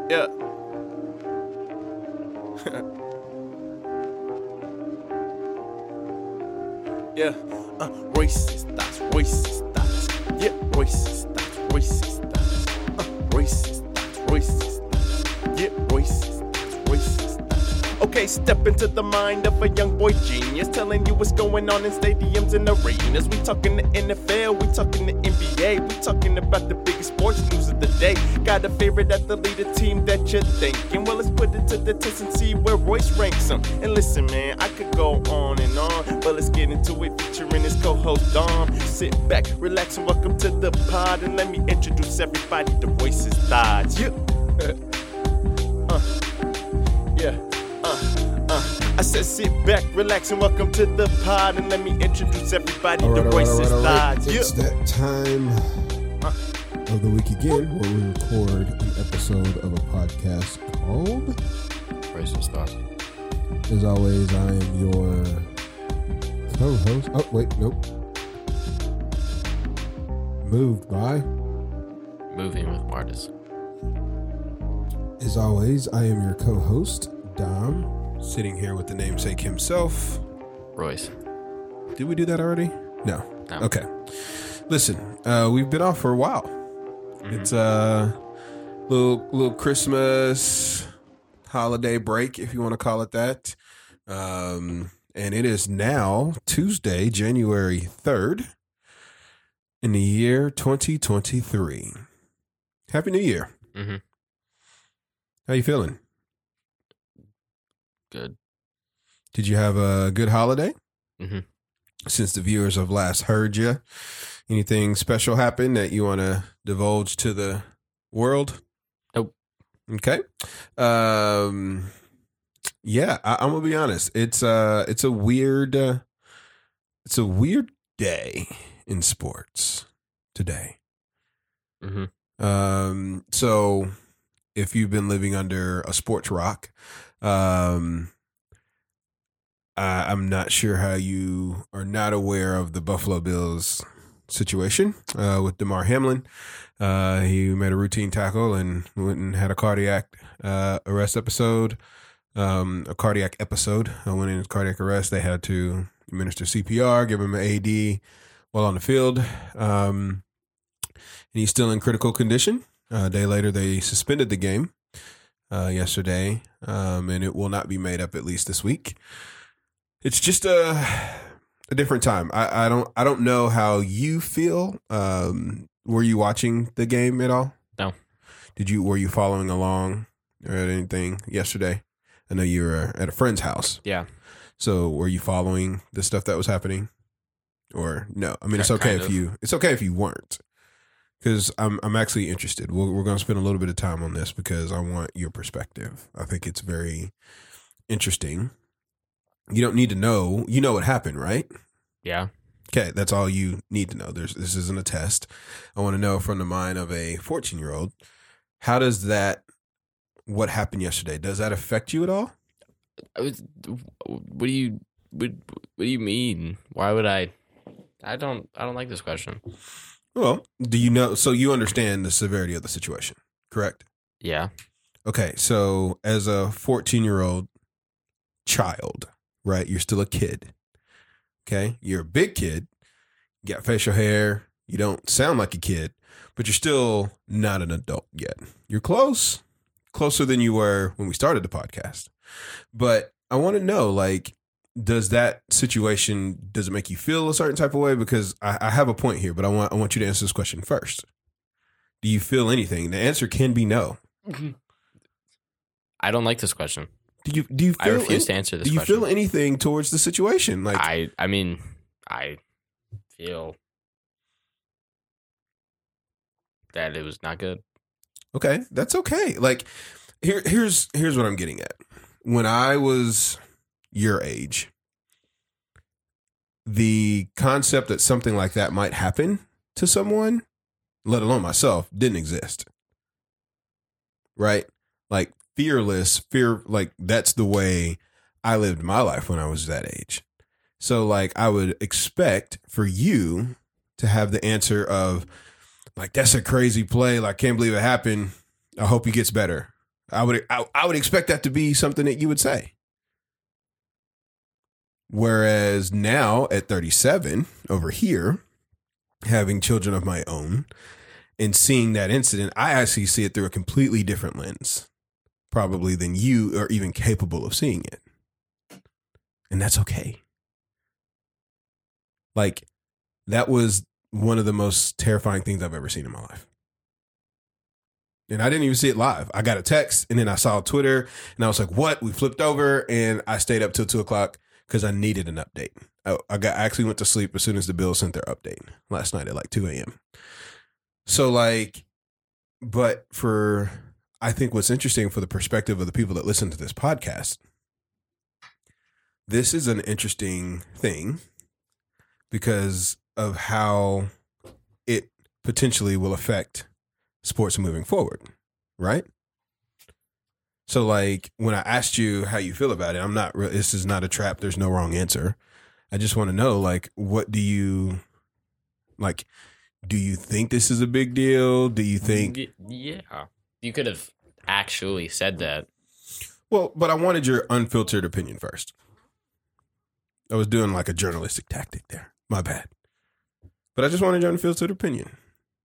Yeah. Yeah. Racist thoughts, racist thoughts. Yeah, racist thoughts, racist thoughts. Racist thoughts, racist thoughts. Yeah, racist thoughts, racist thoughts. Okay, step into the mind of a young boy genius, telling you what's going on in stadiums and arenas. We talking the NFL, we talking the NBA, we talking about the biggest sports news of the day. Got a favorite athlete, a team that you're thinking. Well, let's put it to the test and see where Royce ranks them. And listen, man, I could go on and on, but let's get into it, featuring his co-host Dom. Sit back, relax, and welcome to the pod, and let me introduce everybody to Royce's thoughts. Yeah. I said sit back, relax, and welcome to the pod, and let me introduce everybody to Royce's thoughts. It's that time of the week again where we record an episode of a podcast called Royce's Thoughts. As always, I am your co-host. Oh, wait, nope. Moved by. Moving with Martis. As always, I am your co-host, Dom, sitting here with the namesake himself. Royce. Did we do that already? No. No. Okay. Listen, we've been off for a while. Mm-hmm. It's a little Christmas holiday break, if you want to call it that. And it is now Tuesday, January 3rd in the year 2023. Happy New Year. Mm-hmm. How you feeling? Good. Did you have a good holiday? Mm-hmm. Since the viewers have last heard you, anything special happen that you want to divulge to the world? Nope. Okay. Yeah, I'm gonna be honest. It's a weird day in sports today. Mm-hmm. So if you've been living under a sports rock, I'm not sure how you are not aware of the Buffalo Bills situation with Damar Hamlin. He made a routine tackle and went and had a cardiac episode. Went in his cardiac arrest. They had to administer CPR, give him an AD while on the field. And he's still in critical condition. A day later, they suspended the game yesterday, and it will not be made up at least this week. It's just a different time. I don't know how you feel. Were you watching the game at all? No. Were you following along or anything yesterday? I know you were at a friend's house. Yeah. So were you following the stuff that was happening, or no? I mean, it's okay if you weren't, because I'm actually interested. We're going to spend a little bit of time on this because I want your perspective. I think it's very interesting. You don't need to know. You know what happened, right? Yeah. Okay, that's all you need to know. This isn't a test. I want to know from the mind of a 14-year-old, how does what happened yesterday, does that affect you at all? What do you mean? Why would I don't like this question. Well, do you know? So you understand the severity of the situation, correct? Yeah. Okay, so as a 14-year-old child, right? You're still a kid. Okay, you're a big kid. You got facial hair. You don't sound like a kid, but you're still not an adult yet. You're closer than you were when we started the podcast. But I want to know, does that situation, does it make you feel a certain type of way? Because I have a point here, but I want you to answer this question first. Do you feel anything? The answer can be no. I don't like this question. Do you feel I refuse to answer this question. Do you feel anything towards the situation? I mean, I feel that it was not good. Okay, that's okay. Here's what I'm getting at. When I was your age, the concept that something like that might happen to someone, let alone myself, didn't exist. Right? Fear, that's the way I lived my life when I was that age. So I would expect for you to have the answer of, that's a crazy play. Can't believe it happened. I hope he gets better. I would expect that to be something that you would say. Whereas now at 37 over here, having children of my own and seeing that incident, I actually see it through a completely different lens, probably than you are even capable of seeing it. And that's okay. Like, that was one of the most terrifying things I've ever seen in my life. And I didn't even see it live. I got a text and then I saw Twitter and I was like, what? We flipped over and I stayed up till 2:00 because I needed an update. I actually went to sleep as soon as the Bills sent their update last night at like 2 a.m. So like, but I think what's interesting for the perspective of the people that listen to this podcast, this is an interesting thing because of how it potentially will affect sports moving forward, right? So like when I asked you how you feel about it, this is not a trap. There's no wrong answer. I just want to know, like, what do you like? Do you think this is a big deal? Do you think? Yeah, you could have actually said that. Well, but I wanted your unfiltered opinion first. I was doing like a journalistic tactic there. My bad. But I just wanted your unfiltered opinion.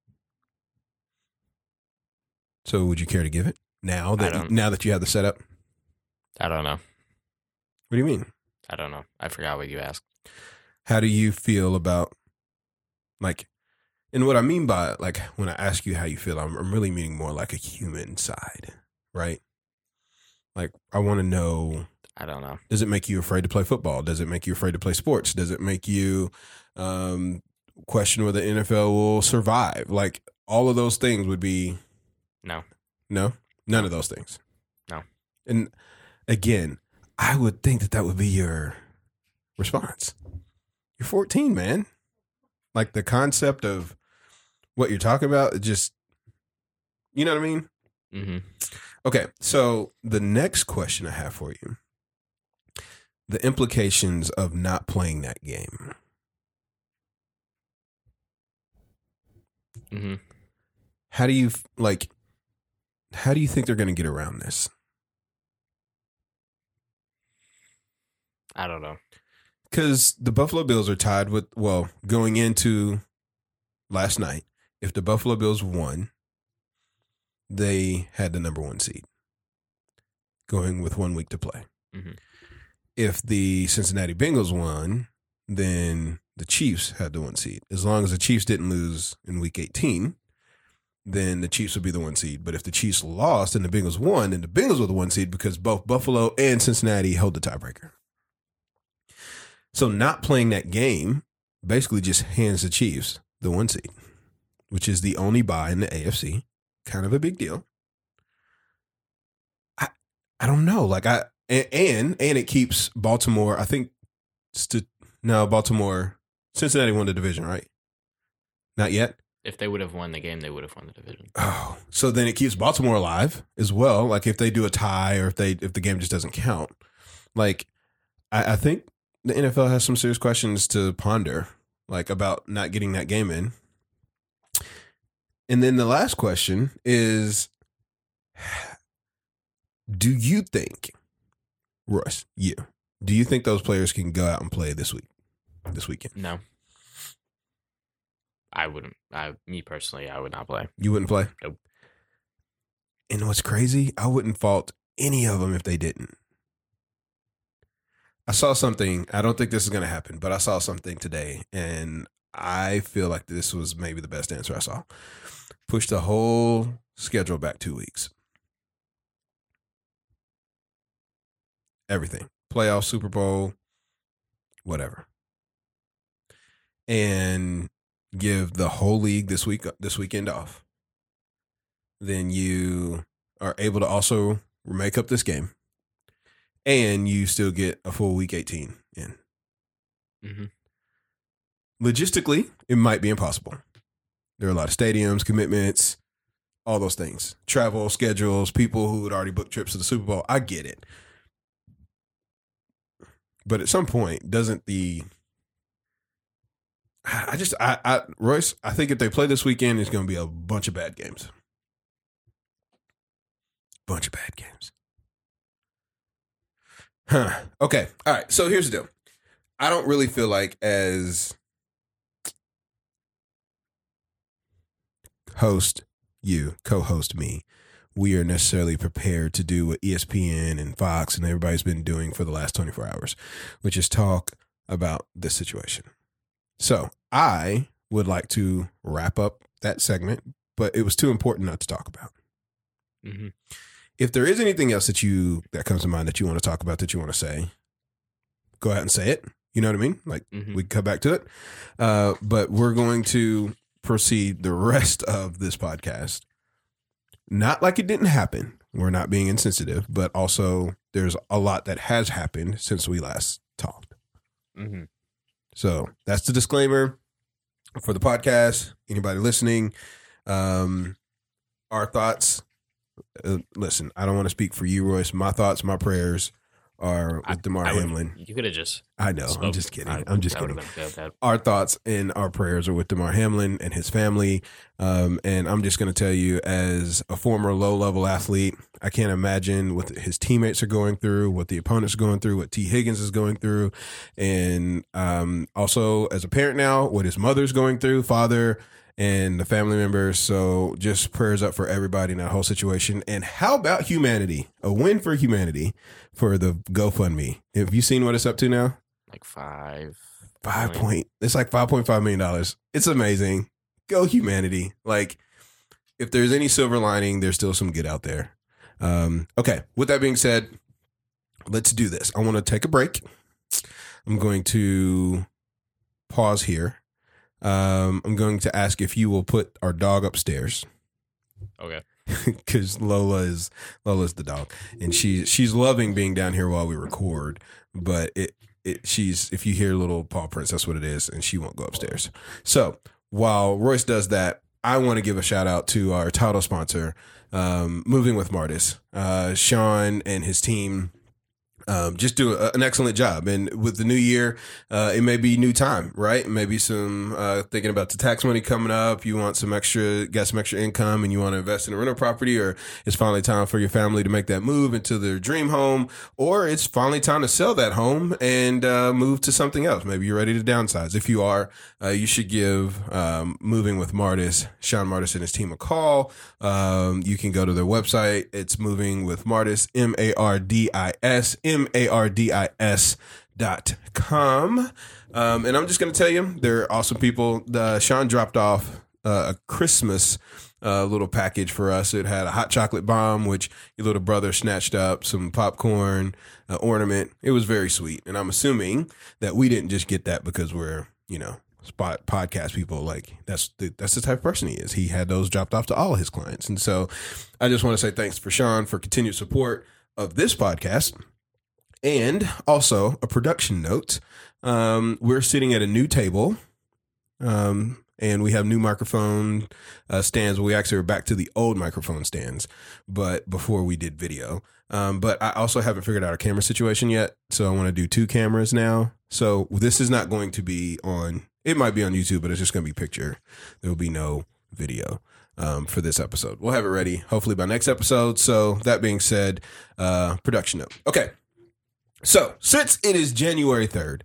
So would you care to give it now that you have the setup? I don't know. What do you mean? I don't know. I forgot what you asked. How do you feel about, like, and what I mean by, like, when I ask you how you feel, I'm really meaning more like a human side, right? Like, I want to know. I don't know. Does it make you afraid to play football? Does it make you afraid to play sports? Does it make you question whether the NFL will survive? Like, all of those things would be. No. None of those things. No. And again, I would think that would be your response. You're 14, man. Like the concept of what you're talking about, it just, you know what I mean? Mm-hmm. Okay. So the next question I have for you, the implications of not playing that game. Mm-hmm. How do you think they're going to get around this? I don't know. Because the Buffalo Bills are tied with, going into last night, if the Buffalo Bills won, they had the number 1 seed going with 1 week to play. Mm-hmm. If the Cincinnati Bengals won, then the Chiefs had the 1 seed. As long as the Chiefs didn't lose in week 18, then the Chiefs would be the 1 seed. But if the Chiefs lost and the Bengals won, then the Bengals were the 1 seed because both Buffalo and Cincinnati held the tiebreaker. So not playing that game basically just hands the Chiefs the 1 seed, which is the only bye in the AFC. Kind of a big deal. I don't know. Like and it keeps Baltimore. I think Baltimore. Cincinnati won the division, right? Not yet. If they would have won the game, they would have won the division. Oh, so then it keeps Baltimore alive as well. Like if they do a tie or if the game just doesn't count. Like I think the NFL has some serious questions to ponder, like about not getting that game in. And then the last question is, do you think, Royce, do you think those players can go out and play this weekend? No. I wouldn't. Me personally, I would not play. You wouldn't play? Nope. And what's crazy, I wouldn't fault any of them if they didn't. I saw something, I don't think this is going to happen, but I saw something today, and I feel like this was maybe the best answer I saw. Push the whole schedule back 2 weeks. Everything. Playoff, Super Bowl, whatever. And give the whole league this weekend off. Then you are able to also make up this game. And you still get a full week 18 in. Mm-hmm. Logistically, it might be impossible. There are a lot of stadiums, commitments, all those things. Travel, schedules, people who had already booked trips to the Super Bowl. I get it. But at some point, doesn't Royce, I think if they play this weekend, it's going to be a bunch of bad games. Bunch of bad games. Huh. Okay. All right. So here's the deal. I don't really feel like as host you, co-host me, we are necessarily prepared to do what ESPN and Fox and everybody's been doing for the last 24 hours, which is talk about this situation. So I would like to wrap up that segment, but it was too important not to talk about. Mm-hmm. If there is anything else that comes to mind that you want to talk about, that you want to say, go ahead and say it. You know what I mean? Like we can come back to it. But we're going to proceed the rest of this podcast. Not like it didn't happen. We're not being insensitive, but also there's a lot that has happened since we last talked. Mm-hmm. So that's the disclaimer for the podcast. Anybody listening, our thoughts. Listen, I don't want to speak for you, Royce. My thoughts, my prayers are with Damar Hamlin. You could have just. I know. I'm just kidding. I'm just kidding. Been Our thoughts and our prayers are with Damar Hamlin and his family. And I'm just going to tell you, as a former low-level athlete, I can't imagine what his teammates are going through, what the opponents are going through, what T. Higgins is going through, and also as a parent now, what his mother's going through, father, and the family members. So just prayers up for everybody in that whole situation. And how about humanity? A win for humanity for the GoFundMe. Have you seen what it's up to now? Like $5 it's like $5.5 million. It's amazing. Go humanity. Like, if there's any silver lining, there's still some good out there. Okay. With that being said, let's do this. I want to take a break. I'm going to pause here. I'm going to ask if you will put our dog upstairs. Okay. Because Lola's the dog, and she's loving being down here while we record. But she's, if you hear little paw prints, that's what it is, and she won't go upstairs. So while Royce does that, I want to give a shout out to our title sponsor, Moving with Martis. Sean and his team just do an excellent job. And with the new year, it may be new time, right? Maybe some thinking about the tax money coming up. You want got some extra income, and you want to invest in a rental property, or it's finally time for your family to make that move into their dream home, or it's finally time to sell that home and move to something else. Maybe you're ready to downsize. If you are, you should give Moving with Martis, Sean Martis and his team, a call. You can go to their website. It's Moving with Martis, MARDIS.com. And I'm just going to tell you, they're awesome people. Sean dropped off a Christmas little package for us. It had a hot chocolate bomb, which your little brother snatched up, some popcorn, ornament. It was very sweet. And I'm assuming that we didn't just get that because we're, spot podcast people. Like, that's the type of person he is. He had those dropped off to all his clients. And so I just want to say thanks for Sean for continued support of this podcast. And also a production note. We're sitting at a new table, and we have new microphone stands. We actually are back to the old microphone stands, but before we did video. But I also haven't figured out our camera situation yet. So I want to do 2 cameras now. So this is not going to be it might be on YouTube, but it's just going to be picture. There will be no video for this episode. We'll have it ready hopefully by next episode. So that being said, production note. Okay. So since it is January 3rd,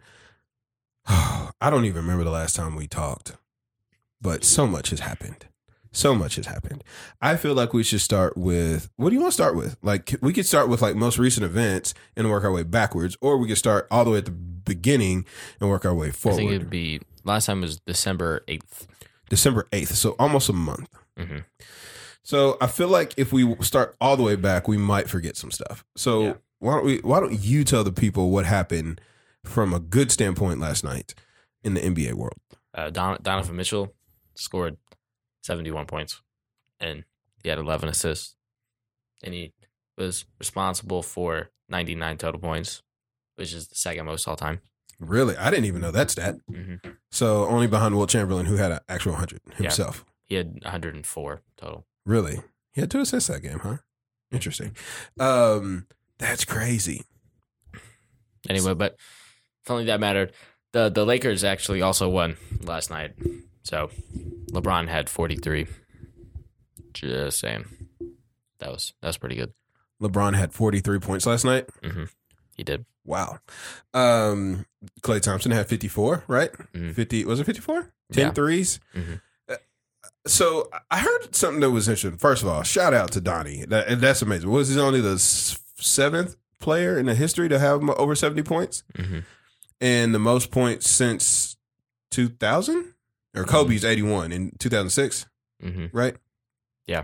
I don't even remember the last time we talked, but so much has happened. So much has happened. I feel like we should start with, what do you want to start with? Like, we could start with like most recent events and work our way backwards, or we could start all the way at the beginning and work our way forward. I think it'd be, last time was December 8th. December 8th. So almost a month. Mm-hmm. So I feel like if we start all the way back, we might forget some stuff. So Yeah. why don't you tell the people what happened from a good standpoint last night in the NBA world? Donovan Mitchell scored 71 points, and he had 11 assists, and he was responsible for 99 total points, which is the second most all time. Really? I didn't even know that stat. Mm-hmm. So only behind Wilt Chamberlain, who had an actual 100 himself. He had 104 total. Really? He had 2 assists that game, huh? Interesting. That's crazy. Anyway, but if only that mattered. The Lakers actually also won last night. So LeBron had 43. Just saying. That was pretty good. LeBron had 43 points last night. Mm-hmm. He did. Wow. Klay Thompson had 54, right? 50, was it 54? 10 threes. So I heard something that was interesting. First of all, shout out to Donnie. That's amazing. Was he only the seventh player in the history to have over 70 points? And the most points since 2000? Or Kobe's 81 in 2006, right? Yeah.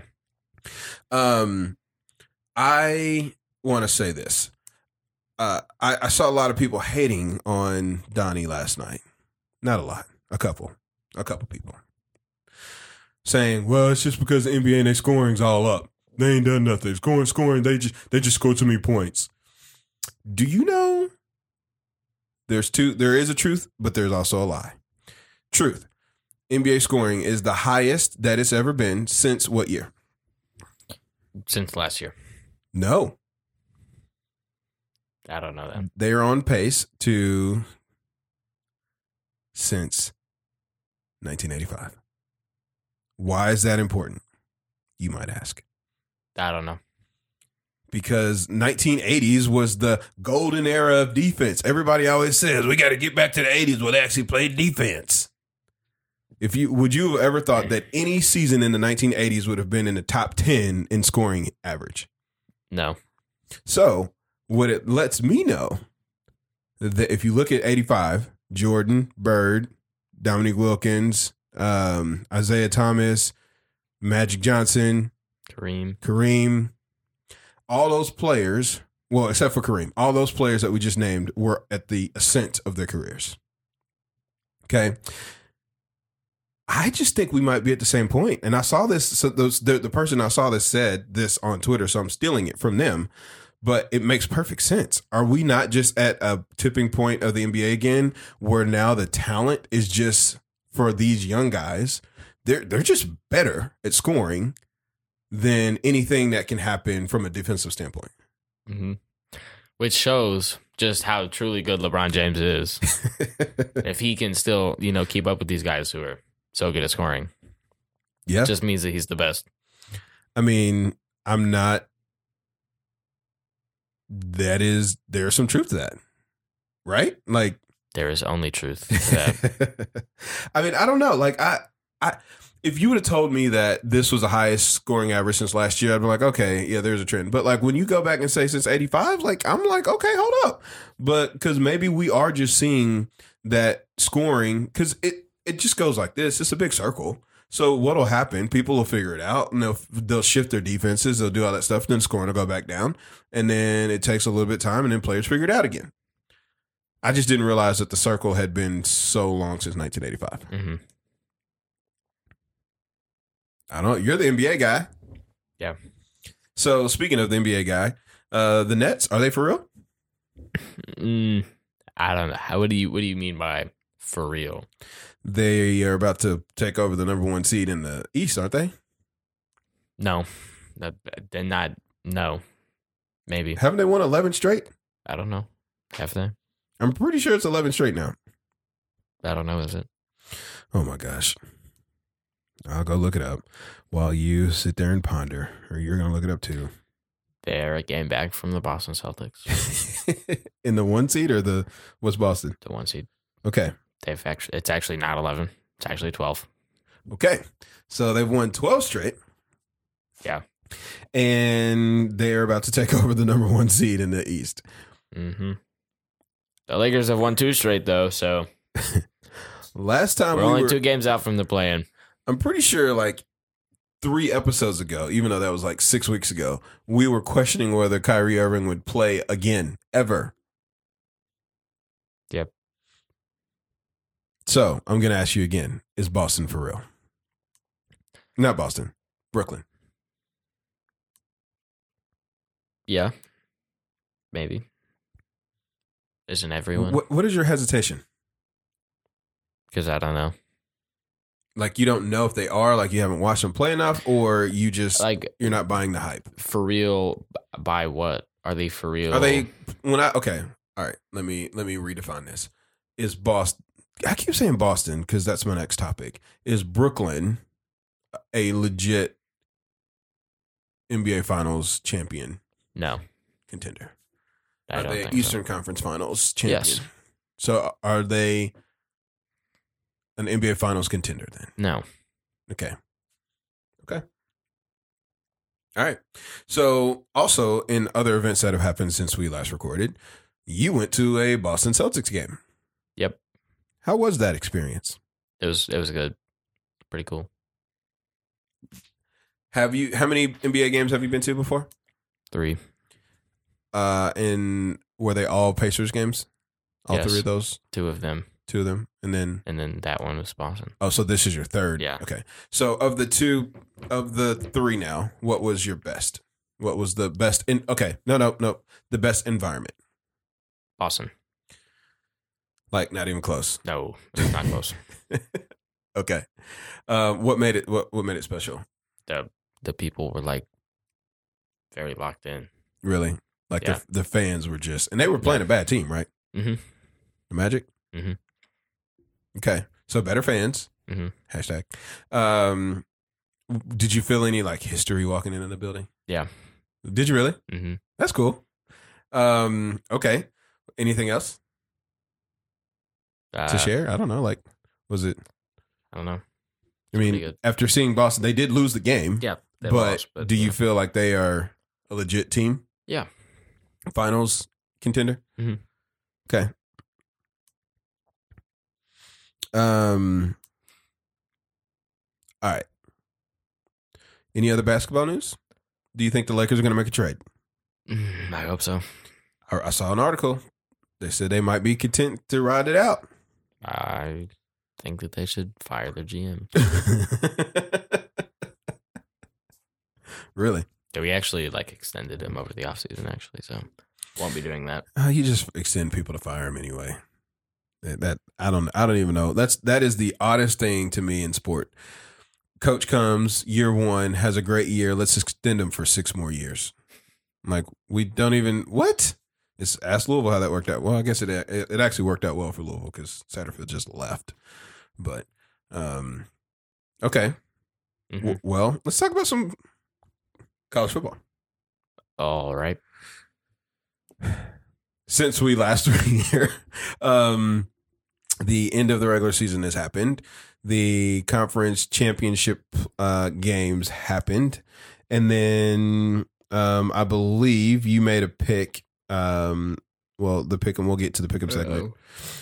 I want to say this. I saw a lot of people hating on Donnie last night. Not a lot. A couple people. Saying, well, it's just because the NBA and their scoring's all up. They ain't done nothing. Scoring, they just score too many points. Do you know there is a truth, but there's also a lie. Truth. NBA scoring is the highest that it's ever been since what year? Since last year. No. I don't know that. They're on pace to since 1985. Why is that important? You might ask. I don't know. Because 1980s was the golden era of defense. Everybody always says we got to get back to the 80s where they actually played defense. Would you have ever thought that any season in the 1980s would have been in the top 10 in scoring average? No. So what it lets me know that if you look at 85, Jordan, Bird, Dominique Wilkins, Isaiah Thomas, Magic Johnson, Kareem, all those players, well, except for Kareem, all those players that we just named were at the ascent of their careers. Okay. I just think we might be at the same point. And I saw this. So the person I saw this said this on Twitter, so I'm stealing it from them. But it makes perfect sense. Are we not just at a tipping point of the NBA again, where now the talent is just for these young guys? They're just better at scoring than anything that can happen from a defensive standpoint. Which shows just how truly good LeBron James is. If he can still, keep up with these guys who are so good at scoring. Yeah. It just means that he's the best. I mean, there's some truth to that. Right? Like, there is only truth to that. I mean, I don't know. Like, I if you would have told me that this was the highest scoring average since last year, I'd be like, okay, yeah, there's a trend. But like when you go back and say since 85, like I'm like, okay, hold up. But because maybe we are just seeing that scoring, because it just goes like this. It's a big circle. So what'll happen? People will figure it out, and they'll shift their defenses. They'll do all that stuff. And then scoring will go back down, and then it takes a little bit of time, and then players figure it out again. I just didn't realize that the circle had been so long since 1985. I don't know. You're the NBA guy. Yeah. So speaking of the NBA guy, the Nets, are they for real? I don't know. What do you mean by for real? They are about to take over the number 1 seed in the East, aren't they? No. They're not. No. Maybe. Haven't they won 11 straight? I don't know. Have they? I'm pretty sure it's 11 straight now. I don't know. Is it? Oh, my gosh. I'll go look it up while you sit there and ponder, or you're going to look it up too. They're a game back from the Boston Celtics. In the 1 seed or what's Boston? The 1 seed. Okay. It's actually not 11. It's actually 12. Okay. So they've won 12 straight. Yeah. And they're about to take over the number 1 seed in the East. The Lakers have won 2 straight, though, so last time we're only 2 games out from the play-in. I'm pretty sure like 3 episodes ago, even though that was like 6 weeks ago, we were questioning whether Kyrie Irving would play again, ever. Yep. So I'm going to ask you again, is Boston for real? Not Boston, Brooklyn. Yeah. Maybe. Isn't everyone? What is your hesitation? Because I don't know. Like you don't know if they are, like you haven't watched them play enough, or you just like you're not buying the hype. For real? By what? Are they for real? Are they okay. All right. Let me redefine this. Is Boston, I keep saying Boston because that's my next topic. Is Brooklyn a legit NBA Finals champion No, contender? I Are don't they think Eastern Conference Finals champion? Yes. So are they an NBA Finals contender then? so. No. Okay. All right. So also in other events that have happened since we last recorded, you went to a Boston Celtics game. Yep. How was that experience? It was good. Pretty cool. How many NBA games have you been to before? 3. And were they all Pacers games? All Yes. 3 of those? 2 of them. 2 of them? And then that one was Boston. oh, so this is your third. Yeah. Okay. So of the 3 now, what was your best? What was the best no. The best environment. Boston. Like not even close. No, it's not close. Okay. What made it special? The people were like very locked in. Really? Like Yeah. the fans were just, and they were playing a bad team, right? Mm-hmm. The Magic? Mhm. Okay. So better fans. Mhm. Hashtag. Did you feel any like history walking into the building? Yeah. Did you really? Mm-hmm. That's cool. Okay. Anything else to share? I don't know. Like, was it? I don't know. I pretty mean, good. after seeing Boston, they did lose the game. Yeah. they But, lost, do you yeah. feel like they are a legit team? Yeah. Finals contender? Mhm. Okay. All right. Any other basketball news? Do you think the Lakers are going to make a trade? I hope so. I saw an article. They said they might be content to ride it out. I think that they should fire their GM. Really? Yeah, we actually like extended him over the offseason, actually, so won't be doing that. You just extend people to fire him anyway. That I don't even know. That is the oddest thing to me in sport. Coach comes year 1, has a great year. Let's extend him for 6 more years. Like we don't even what? It's ask Louisville how that worked out. Well, I guess it actually worked out well for Louisville because Satterfield just left. But okay. Mhm. Well, let's talk about some college football. All right. Since we last were here, the end of the regular season has happened. The conference championship games happened. And then I believe you made a pick. Well, the pick, and we'll get to the pick 'em segment.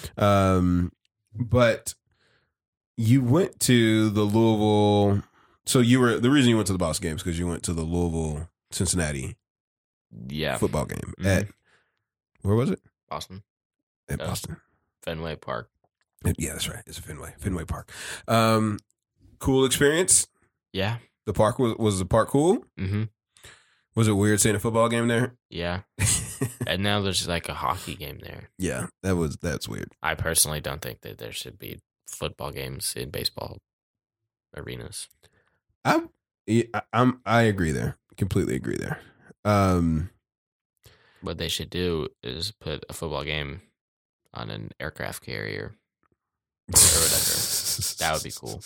But you went to the Louisville. So the reason you went to the Boston games because you went to the Louisville Cincinnati Yeah. football game Mhm. at, where was it? Boston. At Yeah. Boston. Fenway Park. Yeah, that's right. It's a Fenway Park. Cool experience. Yeah. The park was the park cool? Mm-hmm. Was it weird seeing a football game there? Yeah. And now there's like a hockey game there. Yeah, that's weird. I personally don't think that there should be football games in baseball arenas. I agree there. Completely agree there. What they should do is put a football game on an aircraft carrier. whatever. That would be cool.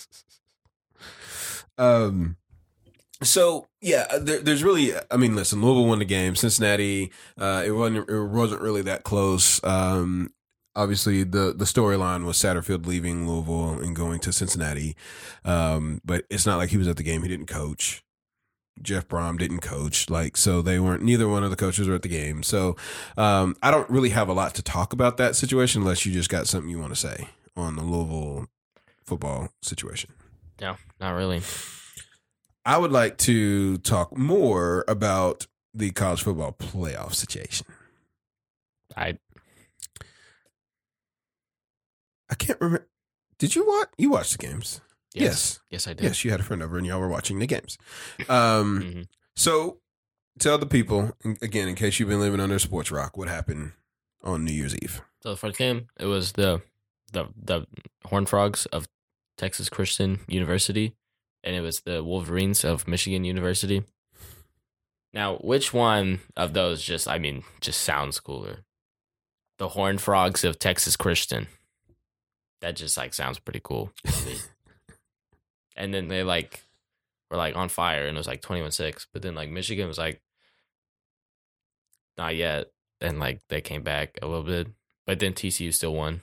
So yeah, there's really, I mean, listen, Louisville won the game. Cincinnati, it wasn't really that close. Obviously, the storyline was Satterfield leaving Louisville and going to Cincinnati, but it's not like he was at the game. He didn't coach. Jeff Brom didn't coach, so they weren't. Neither one of the coaches were at the game. So I don't really have a lot to talk about that situation unless you just got something you want to say on the Louisville football situation. No, not really. I would like to talk more about the college football playoff situation. I can't remember. Did you watch? You watched the games? Yes, I did. Yes, you had a friend over and y'all were watching the games. Mhm. So tell the people, again, in case you've been living under a sports rock, what happened on New Year's Eve. So the first game, it was the Horned Frogs of Texas Christian University, and it was the Wolverines of Michigan University. Now, which one of those just sounds cooler? The Horned Frogs of Texas Christian. That just sounds pretty cool to me. And then they were on fire, and it was 21-6. But then Michigan was not yet. And like they came back a little bit, but then TCU still won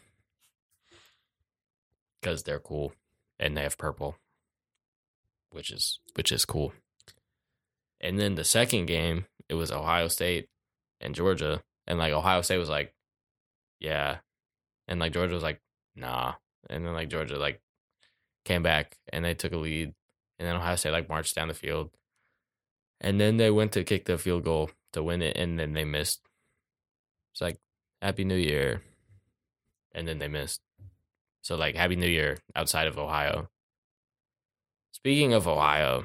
because they're cool and they have purple, which is cool. And then the second game, it was Ohio State and Georgia, and like Ohio State was like, yeah, and like Georgia was like, nah, and then like Georgia like came back and they took a lead, and then Ohio State like marched down the field, and then they went to kick the field goal to win it, and then they missed. It's like Happy New Year, and then they missed. So like Happy New Year outside of Ohio. Speaking of Ohio,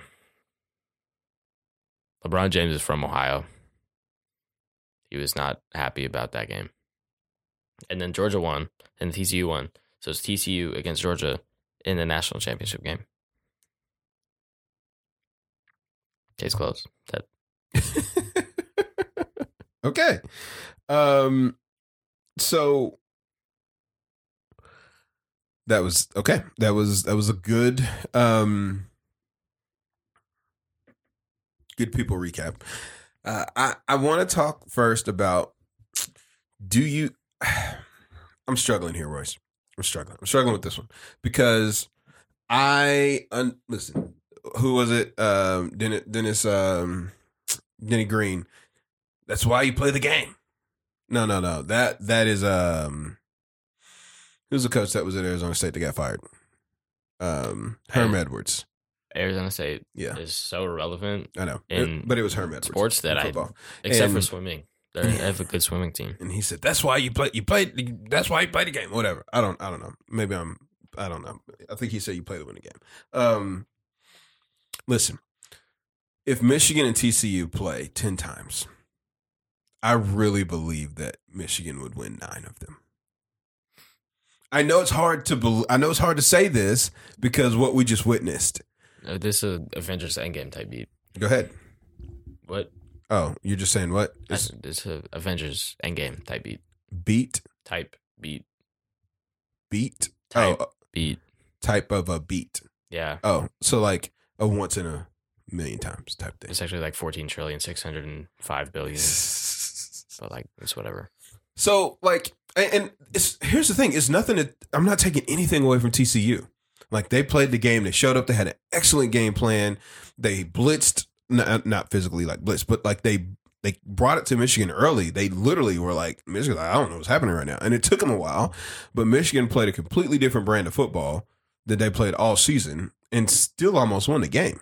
LeBron James is from Ohio. He was not happy about that game. And then Georgia won, and TCU won. So it's TCU against Georgia in the national championship game. Case closed. Okay. So that was okay. That was a good good people recap. I want to talk first about I'm struggling here, Royce. I'm struggling with this one because listen, who was it? Denny Green. That's why you play the game. No. That is who's the coach that was at Arizona State that got fired? Herm Edwards. Arizona State Yeah. is so relevant. I know. In but it was Herm Edwards. sports that except for swimming. They have a good swimming team. And he said, that's why you play that's why you play the game. Whatever. I don't know. Maybe I don't know. I think he said you play to win the game. Listen, if Michigan and TCU play 10 times, I really believe that Michigan would win 9 of them. I know it's hard to say this because what we just witnessed. This is an Avengers Endgame type beat. Go ahead. What? Oh, you're just saying what? It's a Avengers Endgame type beat. Beat? Type beat. Beat? Type beat. Type of a beat. Yeah. Oh, so like a once in a million times type thing. It's actually like 14,605 billion. But like, it's whatever. So like, and here's the thing: it's nothing. I'm not taking anything away from TCU. Like they played the game, they showed up, they had an excellent game plan. They blitzed, not physically like blitz, but like they brought it to Michigan early. They literally were like, Michigan, I don't know what's happening right now, and it took them a while. But Michigan played a completely different brand of football that they played all season, and still almost won the game.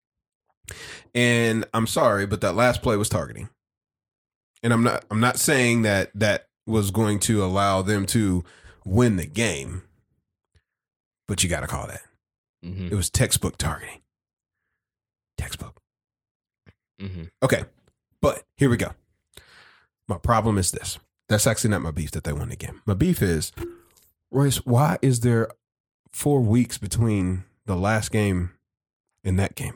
And I'm sorry, but that last play was targeting. And I'm not saying that was going to allow them to win the game, but you got to call that. Mm-hmm. It was textbook targeting. Textbook. Mm-hmm. Okay, but here we go. My problem is this. That's actually not my beef that they won the game. My beef is, Royce, why is there 4 weeks between the last game and that game?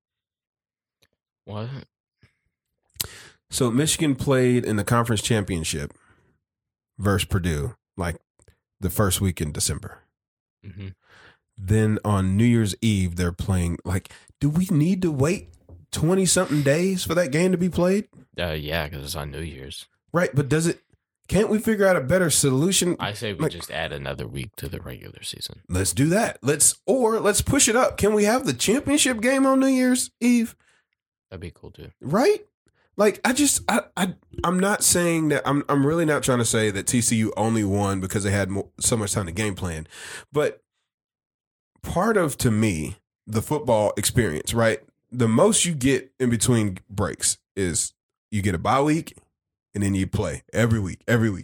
What? So Michigan played in the conference championship versus Purdue like the first week in December. Mm-hmm. Then on New Year's Eve, they're playing. Like, do we need to wait 20-something days for that game to be played? Yeah, because it's on New Year's. Right, but can't we figure out a better solution? I say we just add another week to the regular season. Let's do that. Let's push it up. Can we have the championship game on New Year's Eve? That'd be cool too. Right? Like, I'm not saying that I'm really not trying to say that TCU only won because they had so much time to game plan, but part of, to me, the football experience, right? The most you get in between breaks is you get a bye week and then you play every week.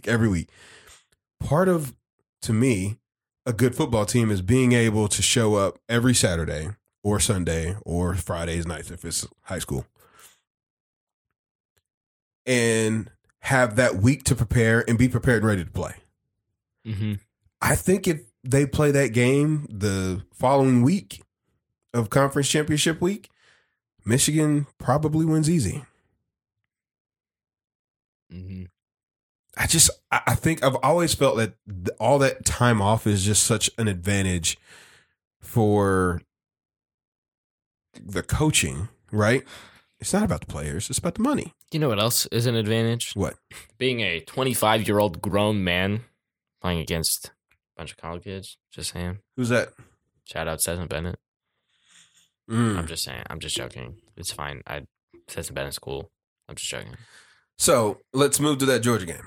Part of, to me, a good football team is being able to show up every Saturday or Sunday or Fridays nights if it's high school and have that week to prepare and be prepared and ready to play. Mm-hmm. I think if they play that game the following week of conference championship week, Michigan probably wins easy. Mm-hmm. I think I've always felt that all that time off is just such an advantage for the coaching, right? It's not about the players. It's about the money. You know what else is an advantage? What? Being a 25-year-old grown man playing against a bunch of college kids. Just saying. Who's that? Shout out Stetson Bennett. I'm just saying. I'm just joking. It's fine. Stetson Bennett's cool. I'm just joking. So let's move to that Georgia game.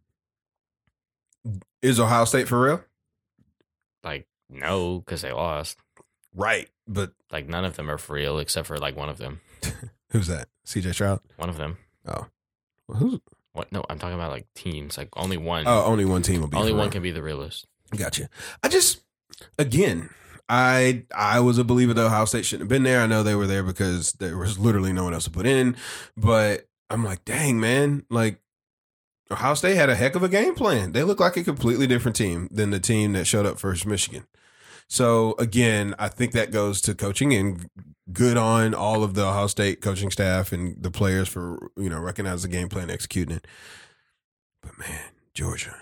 Is Ohio State for real? Like, no, because they lost. Right. But Like, none of them are for real except for, like, one of them. who's that? CJ Stroud? One of them. Oh. Well, who's? What? No, I'm talking about, like, teams. Like, only one. Oh, only one team will be only for one real. can be the realist. Gotcha. Again, I was a believer that Ohio State shouldn't have been there. I know they were there because there was literally no one else to put in. But I'm like, dang, man. Like, Ohio State had a heck of a game plan. They look like a completely different team than the team that showed up versus Michigan. So, again, I think that goes to coaching, and good on all of the Ohio State coaching staff and the players for, recognizing the game plan, executing it. But, man, Georgia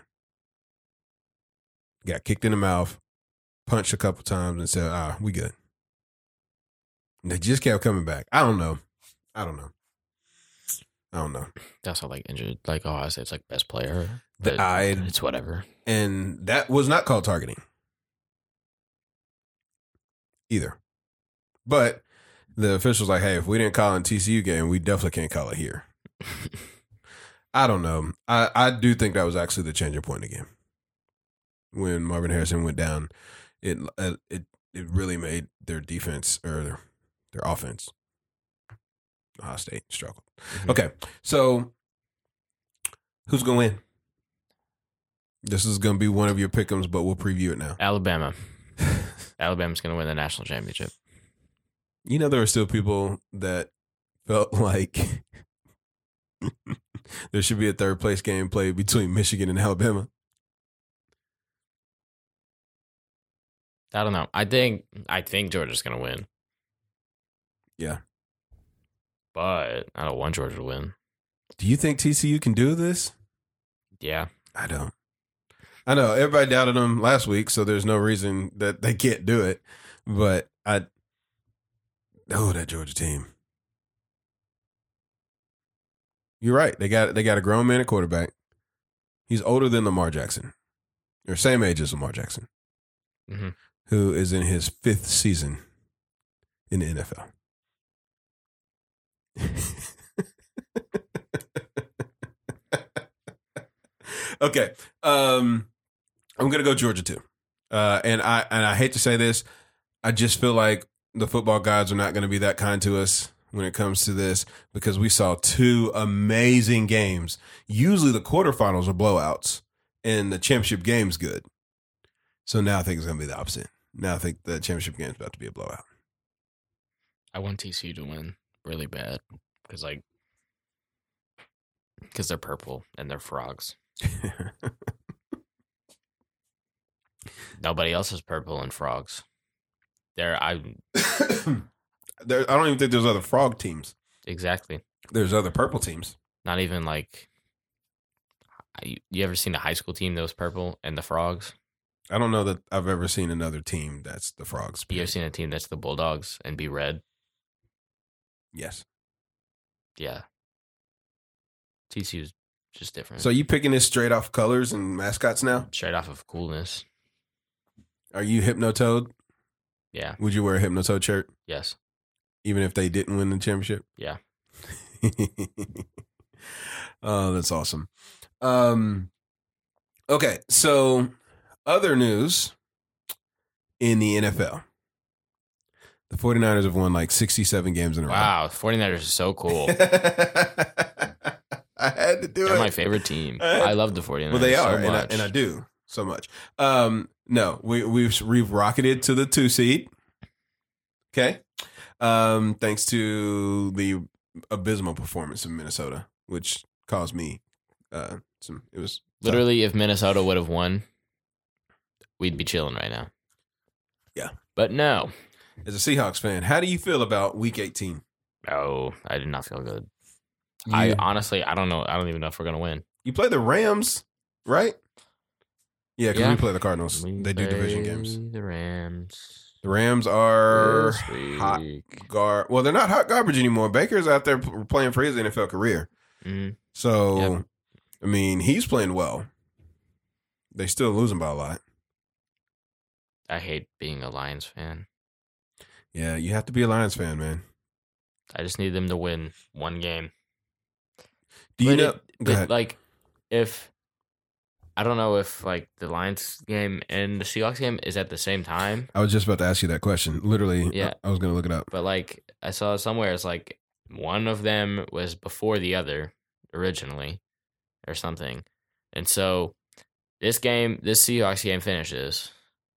got kicked in the mouth, punched a couple times, and said, we good. And they just kept coming back. I don't know. They also, like, injured, like, Ohio State's, like, best player. But it's whatever. And that was not called targeting either. But the official's like, hey, if we didn't call it in TCU game, we definitely can't call it here. I don't know. I do think that was actually the changing point of the game. When Marvin Harrison went down, it really made their defense or their offense. Ohio State struggled. Mm-hmm. Okay, so who's going to win? This is going to be one of your pick'ems, but we'll preview it now. Alabama. Alabama's going to win the national championship. There are still people that felt like there should be a third place game played between Michigan and Alabama. I don't know. I think Georgia's going to win. Yeah. But I don't want Georgia to win. Do you think TCU can do this? Yeah. I don't. I know everybody doubted them last week, so there's no reason that they can't do it. But that Georgia team. You're right. They got a grown man at quarterback. He's older than Lamar Jackson, or same age as Lamar Jackson, who is in his 5th season in the NFL. Okay. I'm gonna go Georgia too. And I hate to say this, I just feel like the football gods are not going to be that kind to us when it comes to this, because we saw 2 amazing games. Usually the quarterfinals are blowouts and the championship game's good. So now I think it's going to be the opposite. Now I think the championship game is about to be a blowout. I want TCU to win really bad because they're purple and they're frogs. Nobody else is purple and frogs. I don't even think there's other frog teams. Exactly. There's other purple teams. Not even like, you ever seen a high school team that was purple and the frogs? I don't know that I've ever seen another team that's the frogs. You ever seen a team that's the Bulldogs and be red? Yes. Yeah. TCU's just different. So you picking this straight off colors and mascots now? Straight off of coolness. Are you Hypnotoad? Yeah. Would you wear a Hypnotoad shirt? Yes. Even if they didn't win the championship? Yeah. Oh, that's awesome. Okay, so other news in the NFL. The 49ers have won like 67 games in a row. Wow, 49ers are so cool. I had to do They're it. my favorite team. I love the 49ers. Well, they are, so much. and I do so much. No, we've rocketed to the 2 seed. Okay, thanks to the abysmal performance of Minnesota, which caused me some. It was literally, if Minnesota would have won, we'd be chilling right now. Yeah, but no. As a Seahawks fan, how do you feel about Week 18? Oh, I did not feel good. I honestly, I don't know. I don't even know if we're gonna win. You play the Rams, right? Yeah, because we play the Cardinals. They do division games. The Rams. The Rams are This week. hot Well, they're not hot garbage anymore. Baker's out there playing for his NFL career. Mhm. So, Yep. I mean, he's playing well. They still losing by a lot. I hate being a Lions fan. Yeah, you have to be a Lions fan, man. I just need them to win one game. Do you But know? it- Go but ahead. like, if I don't know if like the Lions game and the Seahawks game is at the same time, I was just about to ask you that question. Literally, Yeah. I was going to look it up. but like I saw somewhere it's like one of them was before the other originally, or something, and so this Seahawks game finishes,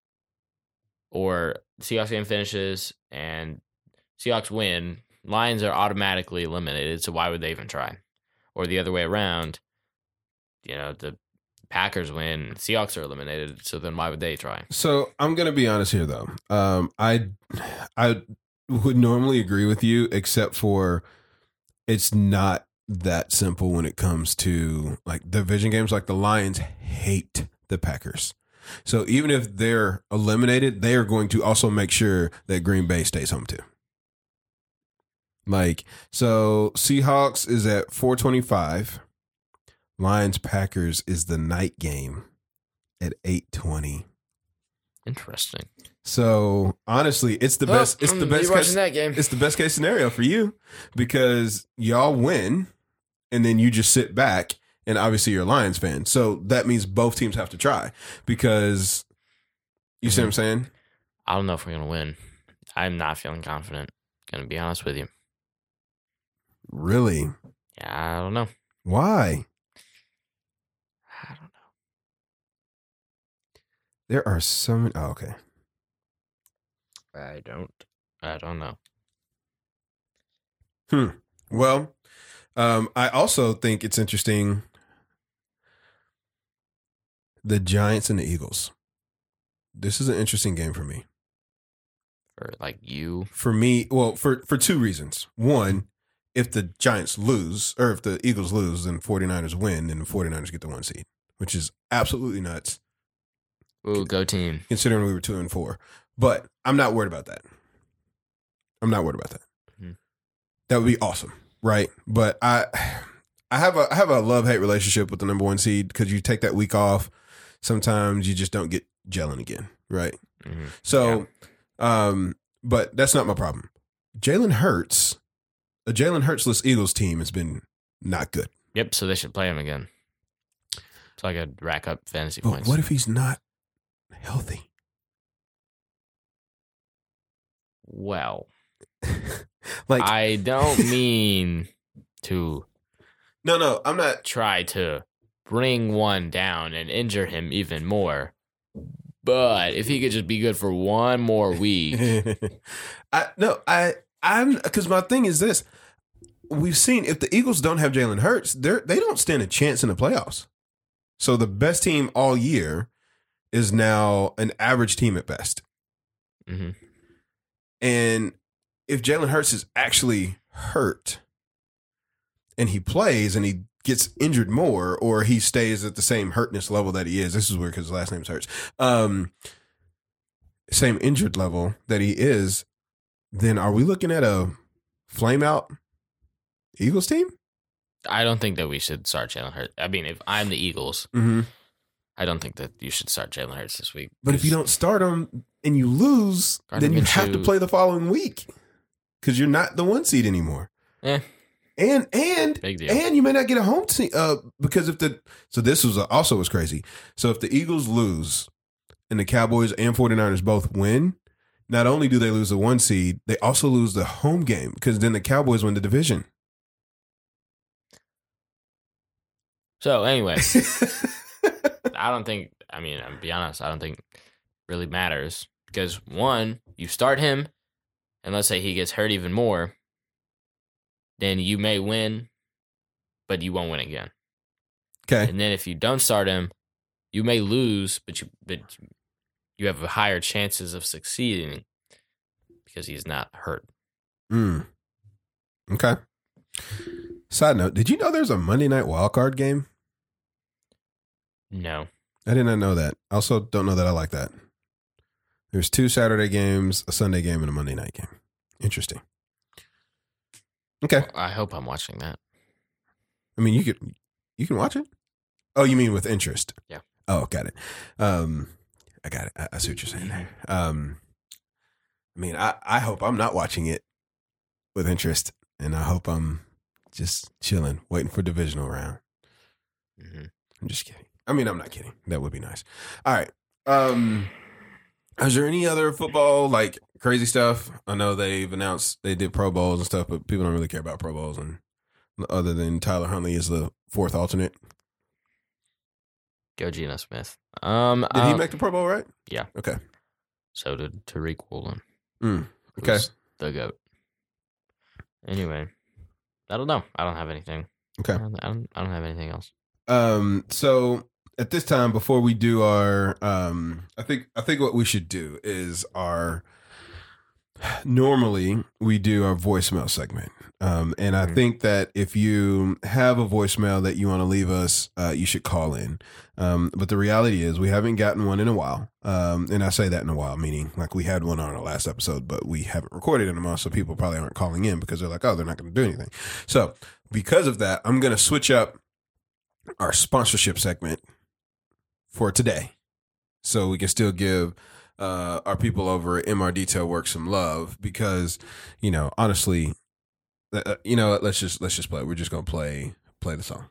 or Seahawks game finishes and Seahawks win, Lions are automatically eliminated. So why would they even try? Or the other way around, the Packers win, Seahawks are eliminated. So then why would they try? So I'm going to be honest here, though. I would normally agree with you, except for it's not that simple when it comes to like division games. Like the Lions hate the Packers. So even if they're eliminated, they are going to also make sure that Green Bay stays home too. Like, so Seahawks is at 425. Lions Packers is the night game at 8:20. Interesting. So honestly, it's the best. It's the best case. that game. It's the best case scenario for you because y'all win, and then you just sit back. And obviously, you're a Lions fan, so that means both teams have to try because you see what I'm saying. I don't know if we're gonna win. I'm not feeling confident. Gonna be honest with you. Really? Yeah, I don't know. Why? I don't know. There are so many. Oh, okay. I don't know. Well, I also think it's interesting. The Giants and the Eagles. This is an interesting game for me. For like you. For me, well, for two reasons. One, if the Giants lose, or if the Eagles lose, then 49ers win, and the 49ers get the 1 seed, which is absolutely nuts, Ooh, go team. considering we were 2-4. But I'm not worried about that. Mhm. That would be awesome, right? But I have a love-hate relationship with the number 1 seed because you take that week off, sometimes you just don't get gelling again, right? Mhm. So, but that's not my problem. A Jalen Hurts-less Eagles team has been not good. Yep. So they should play him again, so I could rack up fantasy But points. what if he's not healthy? Well, Like, I don't mean to no, I'm not. try to bring one down and injure him even more. But if he could just be good for one more week, I'm because my thing is this: we've seen if the Eagles don't have Jalen Hurts, they don't stand a chance in the playoffs. So the best team all year is now an average team at best. Mhm. And if Jalen Hurts is actually hurt and he plays and he gets injured more, or he stays at the same hurtness level that he is, this is weird because his last name's Hurts, same injured level that he is, then are we looking at a flame out Eagles team? I don't think that we should start Jalen Hurts. I mean, if I'm the Eagles, Mm-hmm. I don't think that you should start Jalen Hurts this week. But if you don't start him and you lose, Gardner then you have to Minshew- play the following week because you're not the 1 seed anymore. Eh, And big deal. and you may not get a home team because this was also was crazy. So if the Eagles lose and the Cowboys and 49ers both win, not only do they lose the 1 seed, they also lose the home game because then the Cowboys win the division. So anyway, I don't think. I mean, I'll be honest. I don't think it really matters because one, you start him, and let's say he gets hurt even more, then you may win, but you won't win again. Okay. And then if you don't start him, you may lose, but you have higher chances of succeeding because he's not hurt. Okay. Side note, did you know there's a Monday night wildcard game? No. I did not know that. I also don't know that I like that. There's 2 Saturday games, a Sunday game, and a Monday night game. Interesting. Okay. I hope I'm watching that. I mean, you can watch it. Oh, you mean with interest? Yeah. Oh, got it. I got it. I see what you're saying there. I mean, I hope I'm not watching it with interest, and I hope I'm just chilling, waiting for divisional round. Mm-hmm. I'm just kidding. I mean, I'm not kidding. That would be nice. All right. Is there any other football, like, crazy stuff? I know they've announced they did Pro Bowls and stuff, but people don't really care about Pro Bowls, and other than Tyler Huntley is the 4th alternate. Go Geno Smith. Did he make the Pro Bowl, right? Yeah. Okay. So did Tariq Woolen. Okay. Who's the GOAT. Anyway, I don't know. I don't have anything. Okay. I don't have anything else. So at this time, before we do our, I think what we should do is normally we do our voicemail segment. And I think that if you have a voicemail that you want to leave us, you should call in. But the reality is we haven't gotten one in a while. And I say that in a while, meaning like we had one on our last episode, but we haven't recorded in a month. So people probably aren't calling in because they're like, oh, they're not going to do anything. So because of that, I'm going to switch up our sponsorship segment for today. So we can still give our people over at MR Detail Works some love because, honestly, let's just play. We're just gonna play the song.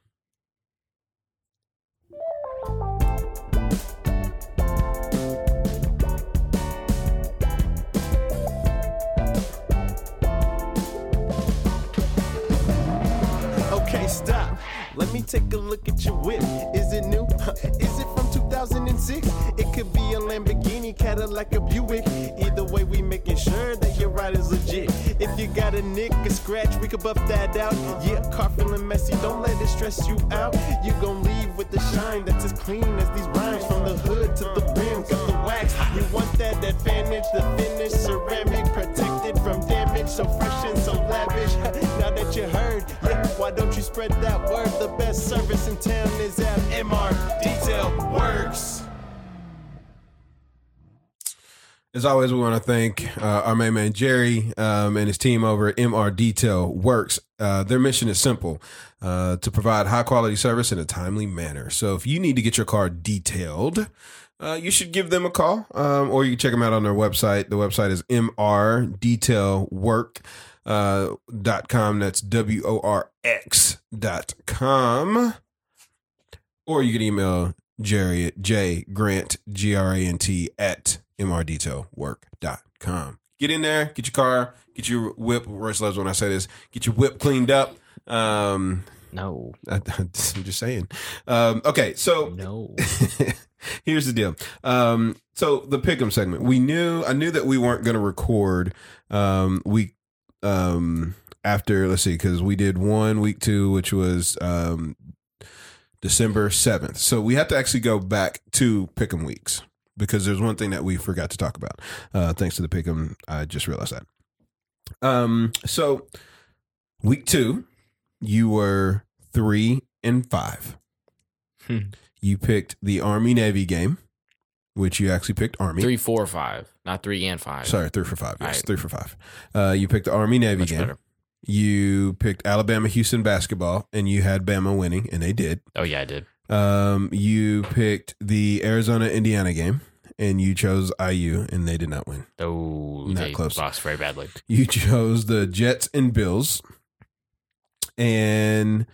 Okay, stop. Let me take a look at your whip. Is it new? Is it from 2006? It could be a Lamborghini, Cadillac, or Buick. Either way, we making sure that your ride is legit. If you got a nick, a scratch, we could buff that out. Yeah, car feeling messy, don't let it stress you out. You gon' leave with the shine that's as clean as these rhymes. From the hood to the rim, got the wax. You want that advantage, the finish, ceramic, protected from damage. So fresh and so lavish. Now that you heard, yeah, why don't you spread that word? The best service in town is at MR Detail Works. As always, we want to thank our main man Jerry and his team over at MR Detail Works. Their mission is simple, to provide high quality service in a timely manner. So if you need to get your car detailed, you should give them a call, or you can check them out on their website. The website is mrdetailwork.com. That's WORX.com. Or you can email Jerry at jgrant, Grant, at mrdetailwork.com. Get in there, get your car, get your whip. Royce loves when I say this. Get your whip cleaned up. No. I'm just saying. Okay, so No. here's the deal. So the Pick'em segment. I knew that we weren't going to record week after. Let's see, because we did week 2, which was December 7th. So we have to actually go back to Pick'em weeks because there's one thing that we forgot to talk about. Thanks to the Pick'em, I just realized that. So week 2, you were 3-5. You picked the Army-Navy game, which you actually picked Army. 3, 4, 5, not 3 and 5. Sorry, 3 for 5. Yes, Right. 3 for 5. You picked the Army-Navy Much game. better. You picked Alabama-Houston basketball, and you had Bama winning, and they did. Oh, yeah, I did. You picked the Arizona-Indiana game, and you chose IU, and they did not win. Oh, Not they close. lost very badly. You chose the Jets and Bills, and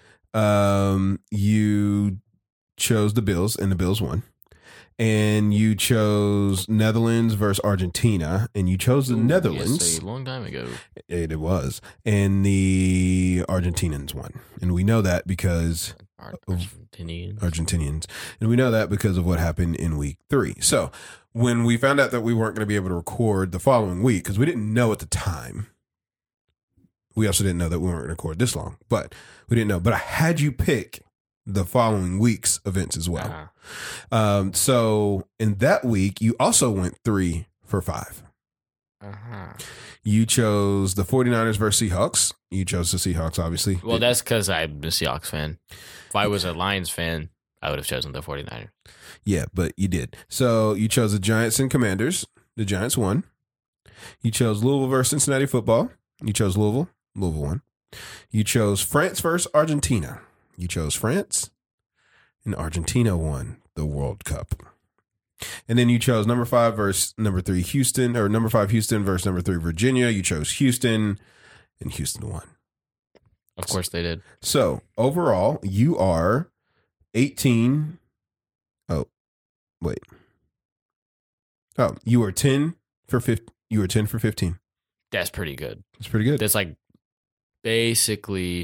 you chose the Bills, and the Bills won. And you chose Netherlands versus Argentina, and you chose the Netherlands. Yes, a long time ago. It was. And the Argentinians won. And we know that because Argentinians. And we know that because of what happened in week 3. So when we found out that we weren't going to be able to record the following week, because we didn't know at the time, we also didn't know that we weren't going to record this long, but we didn't know. But I had you pick the following week's events as well. So in that week, you also went 3 for 5. You chose the 49ers versus Seahawks. You chose the Seahawks, obviously. Well, that's because I'm a Seahawks fan. If I was a Lions fan, I would have chosen the 49ers. Yeah, but you did. So you chose the Giants and Commanders. The Giants won. You chose Louisville versus Cincinnati football. You chose Louisville. Louisville won. You chose France versus Argentina. You chose France. And Argentina won the World Cup. And then you chose number 5 versus number 3 Houston, or number 5 Houston versus number 3 Virginia. You chose Houston, and Houston won. Of course they did. So overall, you are 18. Oh, wait. Oh, you are 10 for 15. You were 10 for 15. That's pretty good. That's pretty good. That's like basically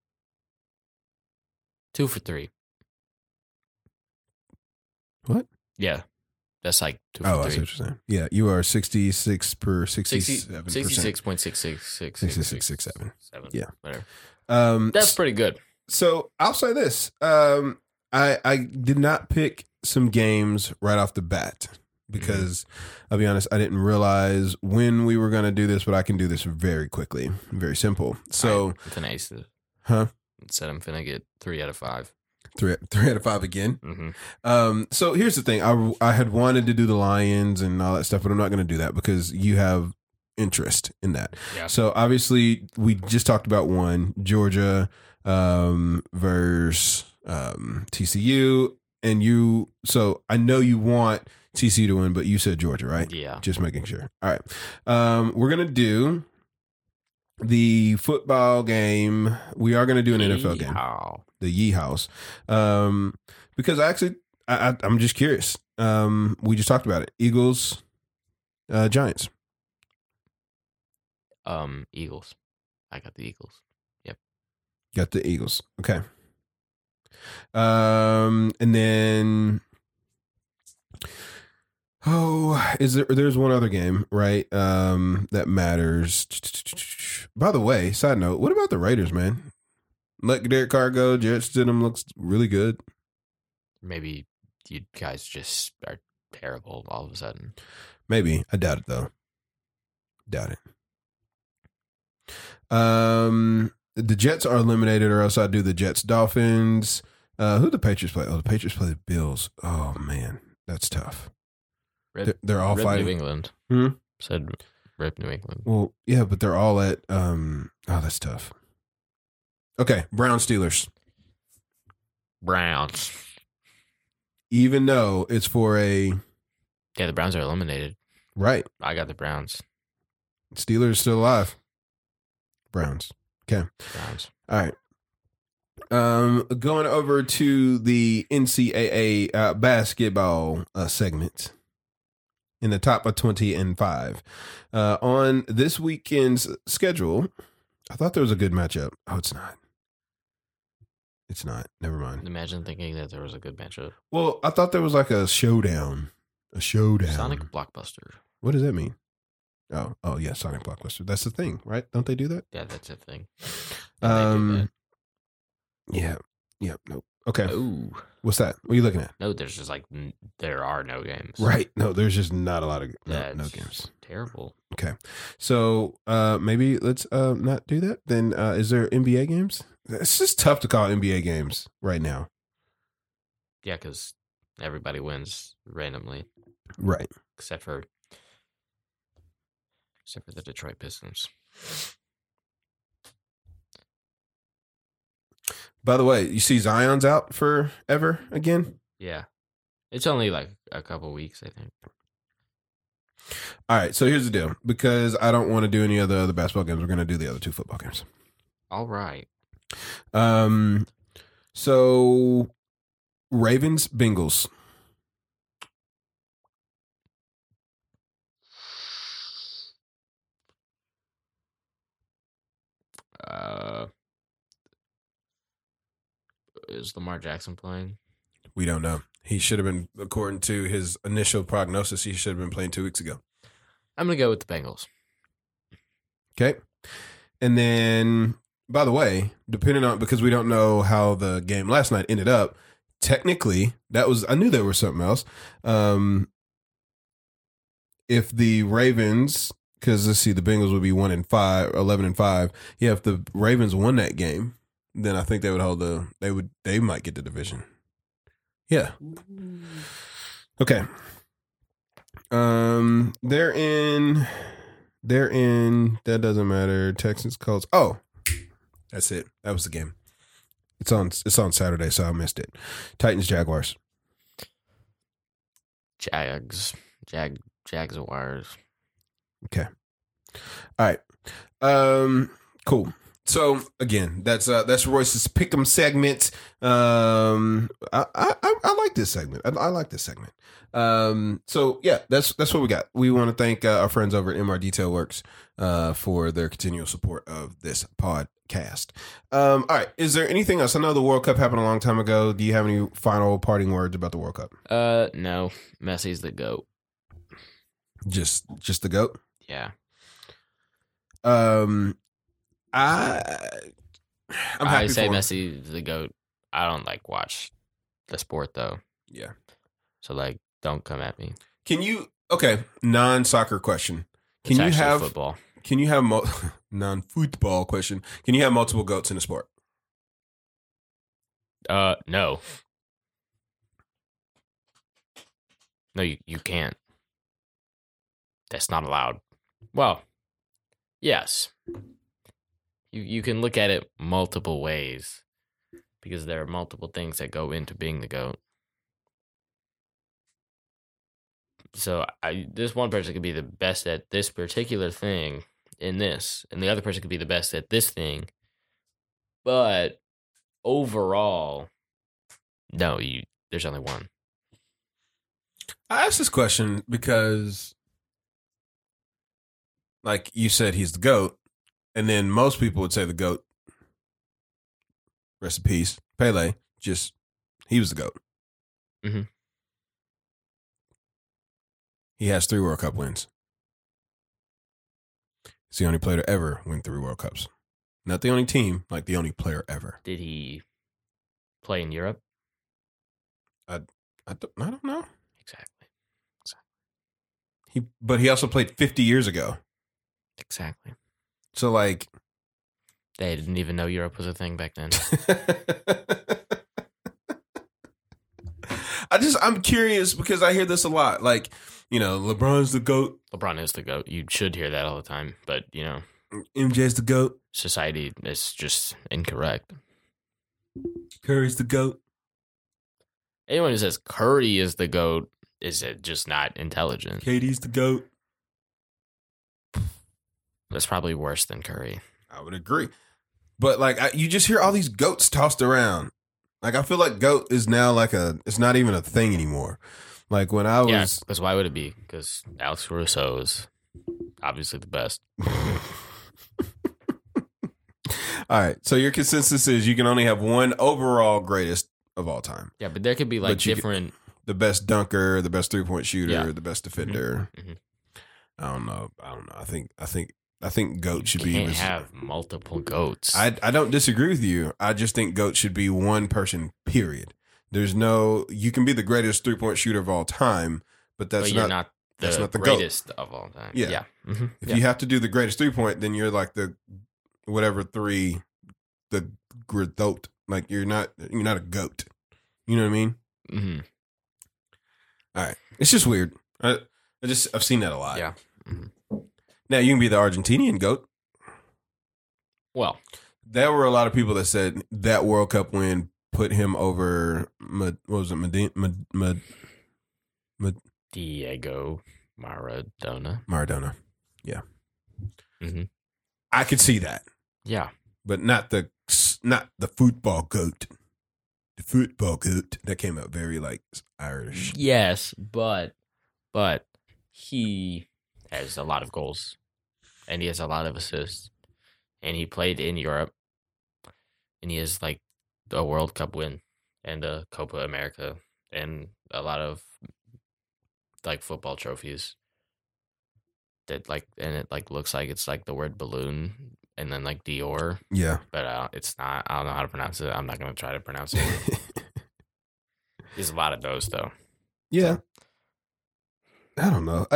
2 for 3. What? Yeah. That's like 2 Oh, for I see 3. what you're saying. Yeah, you are 66 per 67%. 66.666. 66.67. Yeah. Whatever. That's That's pretty good. So I'll say this. I did not pick some games right off the bat because I'll be honest, I didn't realize when we were going to do this, but I can do this very quickly. Very simple. So, I'm finna ace it. huh? Said I'm finna get 3 out of 5. Three out of 5 again. Mm-hmm. So here's the thing. I had wanted to do the Lions and all that stuff, but I'm not going to do that because you have interest in that. Yeah. So obviously we just talked about one, Georgia versus TCU, and you. So I know you want TCU to win, but you said Georgia, right? Yeah. Just making sure. All right. We're gonna do the football game. We are gonna do an NFL game. Yeehaw. The Yee House, because I'm just curious. We just talked about it. Eagles, Giants. Eagles. I got the Eagles. Yep. Got the Eagles. Okay. And then, there's one other game, right? That matters. By the way, side note, what about the Raiders, man? Let Derek Carr go. Jarrett Stidham looks really good. Maybe you guys just are terrible all of a sudden. Maybe. I doubt it, though. Doubt it. The Jets are eliminated, or else I do the Jets Dolphins. Who the Patriots play? Oh, the Patriots play the Bills. Oh, man. That's tough. They're all Rip fighting. New England. Hmm? Said Rip New England. Well, yeah, but they're all at that's tough. Okay, Browns Steelers. Browns. Even though it's for a Yeah, the Browns are eliminated. right. I got the Browns. Steelers still alive. Browns. Okay. Browns. All right. Going over to the NCAA basketball segment in the top of 20 and 5. On this weekend's schedule, I thought there was a good matchup. Oh, it's not. It's not. Never mind. Imagine thinking that there was a good matchup. Well, I thought there was like a showdown. A showdown. Sonic Blockbuster. What does that mean? Oh yeah, Sonic Blockbuster. That's the thing, right? Don't they do that? Yeah, that's a thing. And Yeah. Nope. Okay. Ooh. What's that? What are you looking at? No, there's just like there are no games. Right. No, there's just not a lot of no That's games. terrible. Okay. So maybe let's not do that. Then is there NBA games? It's just tough to call NBA games right now. Yeah, because everybody wins randomly, Right. except for the Detroit Pistons. By the way, you see Zion's out forever again? Yeah, it's only like a couple weeks, I think. All right, so here's the deal. Because I don't want to do any of the other basketball games, we're going to do the other 2 football games. All right. So Ravens, Bengals. Is Lamar Jackson playing? We don't know. He should have been, according to his initial prognosis, he should have been playing 2 weeks ago. I'm gonna go with the Bengals. Okay. And then, by the way, depending on, because we don't know how the game last night ended up, technically, I knew there was something else. If the Ravens, because let's see, the Bengals would be 11-5. Yeah, if the Ravens won that game, then I think they would hold they might get the division. Yeah. Okay. They're in. That doesn't matter. Texans, Colts. Oh, that's it. That was the game. It's on Saturday, so I missed it. Titans, Jaguars. Jaguars. Okay. All right. Cool. So again, that's Royce's Pick'em segment. I like this segment. I like this segment. So yeah, that's what we got. We want to thank our friends over at MR Detail Works for their continual support of this podcast. All right. Is there anything else? I know the World Cup happened a long time ago. Do you have any final parting words about the World Cup? No. Messi's the GOAT. Just the GOAT? Yeah. I'm happy I say for him. Messi the GOAT. I don't watch the sport though. Yeah. So don't come at me. Can you non-soccer question? It's Can you actually have football? Can you have non-football question? Can you have multiple GOATs in a sport? No. No, you can't. That's not allowed. Well, yes. You can look at it multiple ways because there are multiple things that go into being the GOAT. So this one person could be the best at this particular thing in this, and the other person could be the best at this thing. But overall, no, there's only one. I asked this question because, like you said, he's the GOAT, and then most people would say the GOAT. Rest in peace, Pele. He was the GOAT. Mm-hmm. He has 3 World Cup wins. He's the only player to ever win 3 World Cups. Not the only team, the only player ever. Did he play in Europe? I don't know. Exactly. But he also played 50 years ago. Exactly. So they didn't even know Europe was a thing back then. I'm curious because I hear this a lot. LeBron's the GOAT. LeBron is the GOAT. You should hear that all the time, but MJ's the GOAT. Society is just incorrect. Curry's the GOAT. Anyone who says Curry is the GOAT is just not intelligent. KD's the GOAT. That's probably worse than Curry. I would agree. But you just hear all these GOATs tossed around. I feel like GOAT is now it's not even a thing anymore. When I was... Yeah, because why would it be? Because Alex Caruso is obviously the best. All right. So your consensus is you can only have one overall greatest of all time. Yeah, but there could be different... The best dunker, the best 3-point shooter, Yeah. the best defender. Mm-hmm. I don't know. I think GOAT should be... You can't have multiple GOATs. I don't disagree with you. I just think GOAT should be one person, period. There's no... You can be the greatest 3-point shooter of all time, but you're not the greatest of all time. Yeah. Mm-hmm. If you have to do the greatest 3-point, then you're the whatever 3, the GOAT. You're not a GOAT. You know what I mean? Mm-hmm. All right. It's just weird. I've seen that a lot. Yeah. Mm-hmm. Now you can be the Argentinian GOAT. Well, there were a lot of people that said that World Cup win put him over. What was it? Diego Maradona. Maradona. Yeah. Mm-hmm. I could see that. Yeah. But not the football GOAT. The football GOAT. That came out very Irish. Yes, but he has a lot of goals and he has a lot of assists and he played in Europe and he has a World Cup win and a Copa America and a lot of football trophies that and it looks like it's the word balloon and then Dior. Yeah. But it's not. I don't know how to pronounce it. I'm not going to try to pronounce it. There's a lot of those though. Yeah. I don't know.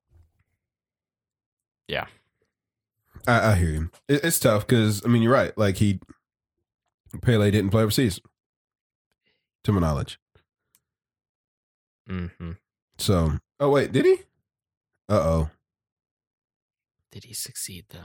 Yeah. I hear you. It's tough because, you're right. Pele didn't play overseas, to my knowledge. Mm-hmm. So, oh, wait, did he? Uh-oh. Did he succeed though?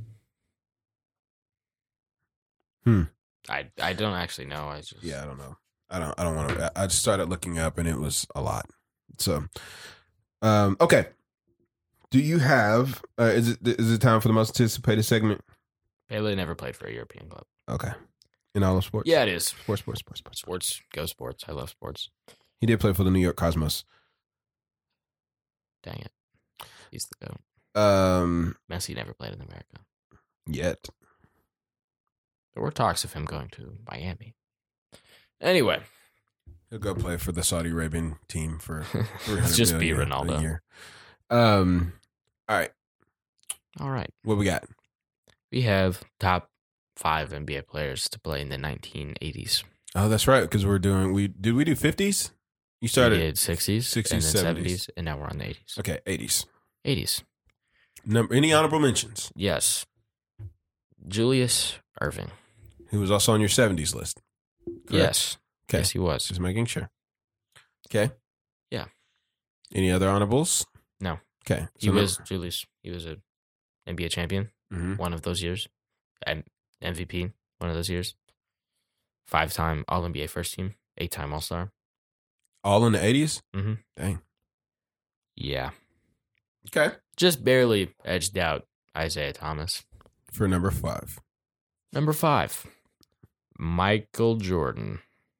I don't actually know. I just Yeah, I don't know. I don't want to. I just started looking up, and it was a lot. So, okay. Do you have? Is it time for the most anticipated segment? Pele never played for a European club. Okay. In all of sports. Yeah, it is. Sports. Sports. Go sports. I love sports. He did play for the New York Cosmos. Dang it. He's the GOAT. Messi never played in America. Yet. There were talks of him going to Miami. Anyway. He'll go play for the Saudi Arabian team for Just be $300 million Ronaldo. a year. All right. All right. What we got? We have top 5 NBA players to play in the 1980s. Oh, that's right. Because did we do 50s? You started. We did 60s, 60s, and then 70s. 70s, and now we're on the 80s. Okay, 80s. 80s. Any honorable mentions? Yes. Julius Irving. Who was also on your 70s list? Correct? Yes. Okay. Yes, he was. Just making sure. Okay. Yeah. Any other honorables? No. Okay. He was Julius. He was a NBA champion Mm-hmm. one of those years. And MVP one of those years. 5-time All-NBA first team. 8-time All-Star. All in the 80s? Mm-hmm. Dang. Yeah. Okay. Just barely edged out Isaiah Thomas. For number 5. Number 5. Michael Jordan.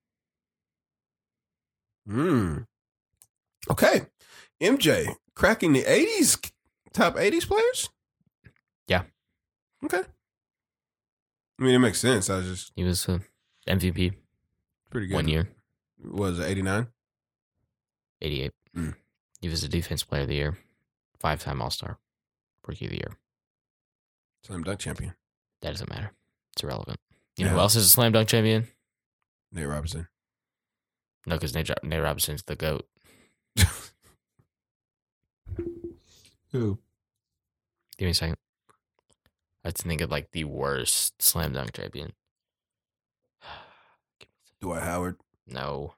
Okay. MJ, cracking the 80s, top 80s players? Yeah. Okay. I mean, it makes sense. I was just He was MVP pretty good. 1 year. Was it 89? 88. Mm. He was a defense player of the year. 5-time All-Star. Rookie of the year. Slam dunk champion. That doesn't matter. It's irrelevant. You know Yeah. who else is a slam dunk champion? Nate Robinson. No, because Nate Robinson's the GOAT. Who? Give me a second. Let's think of like the worst slam dunk champion. Dwight Howard. No.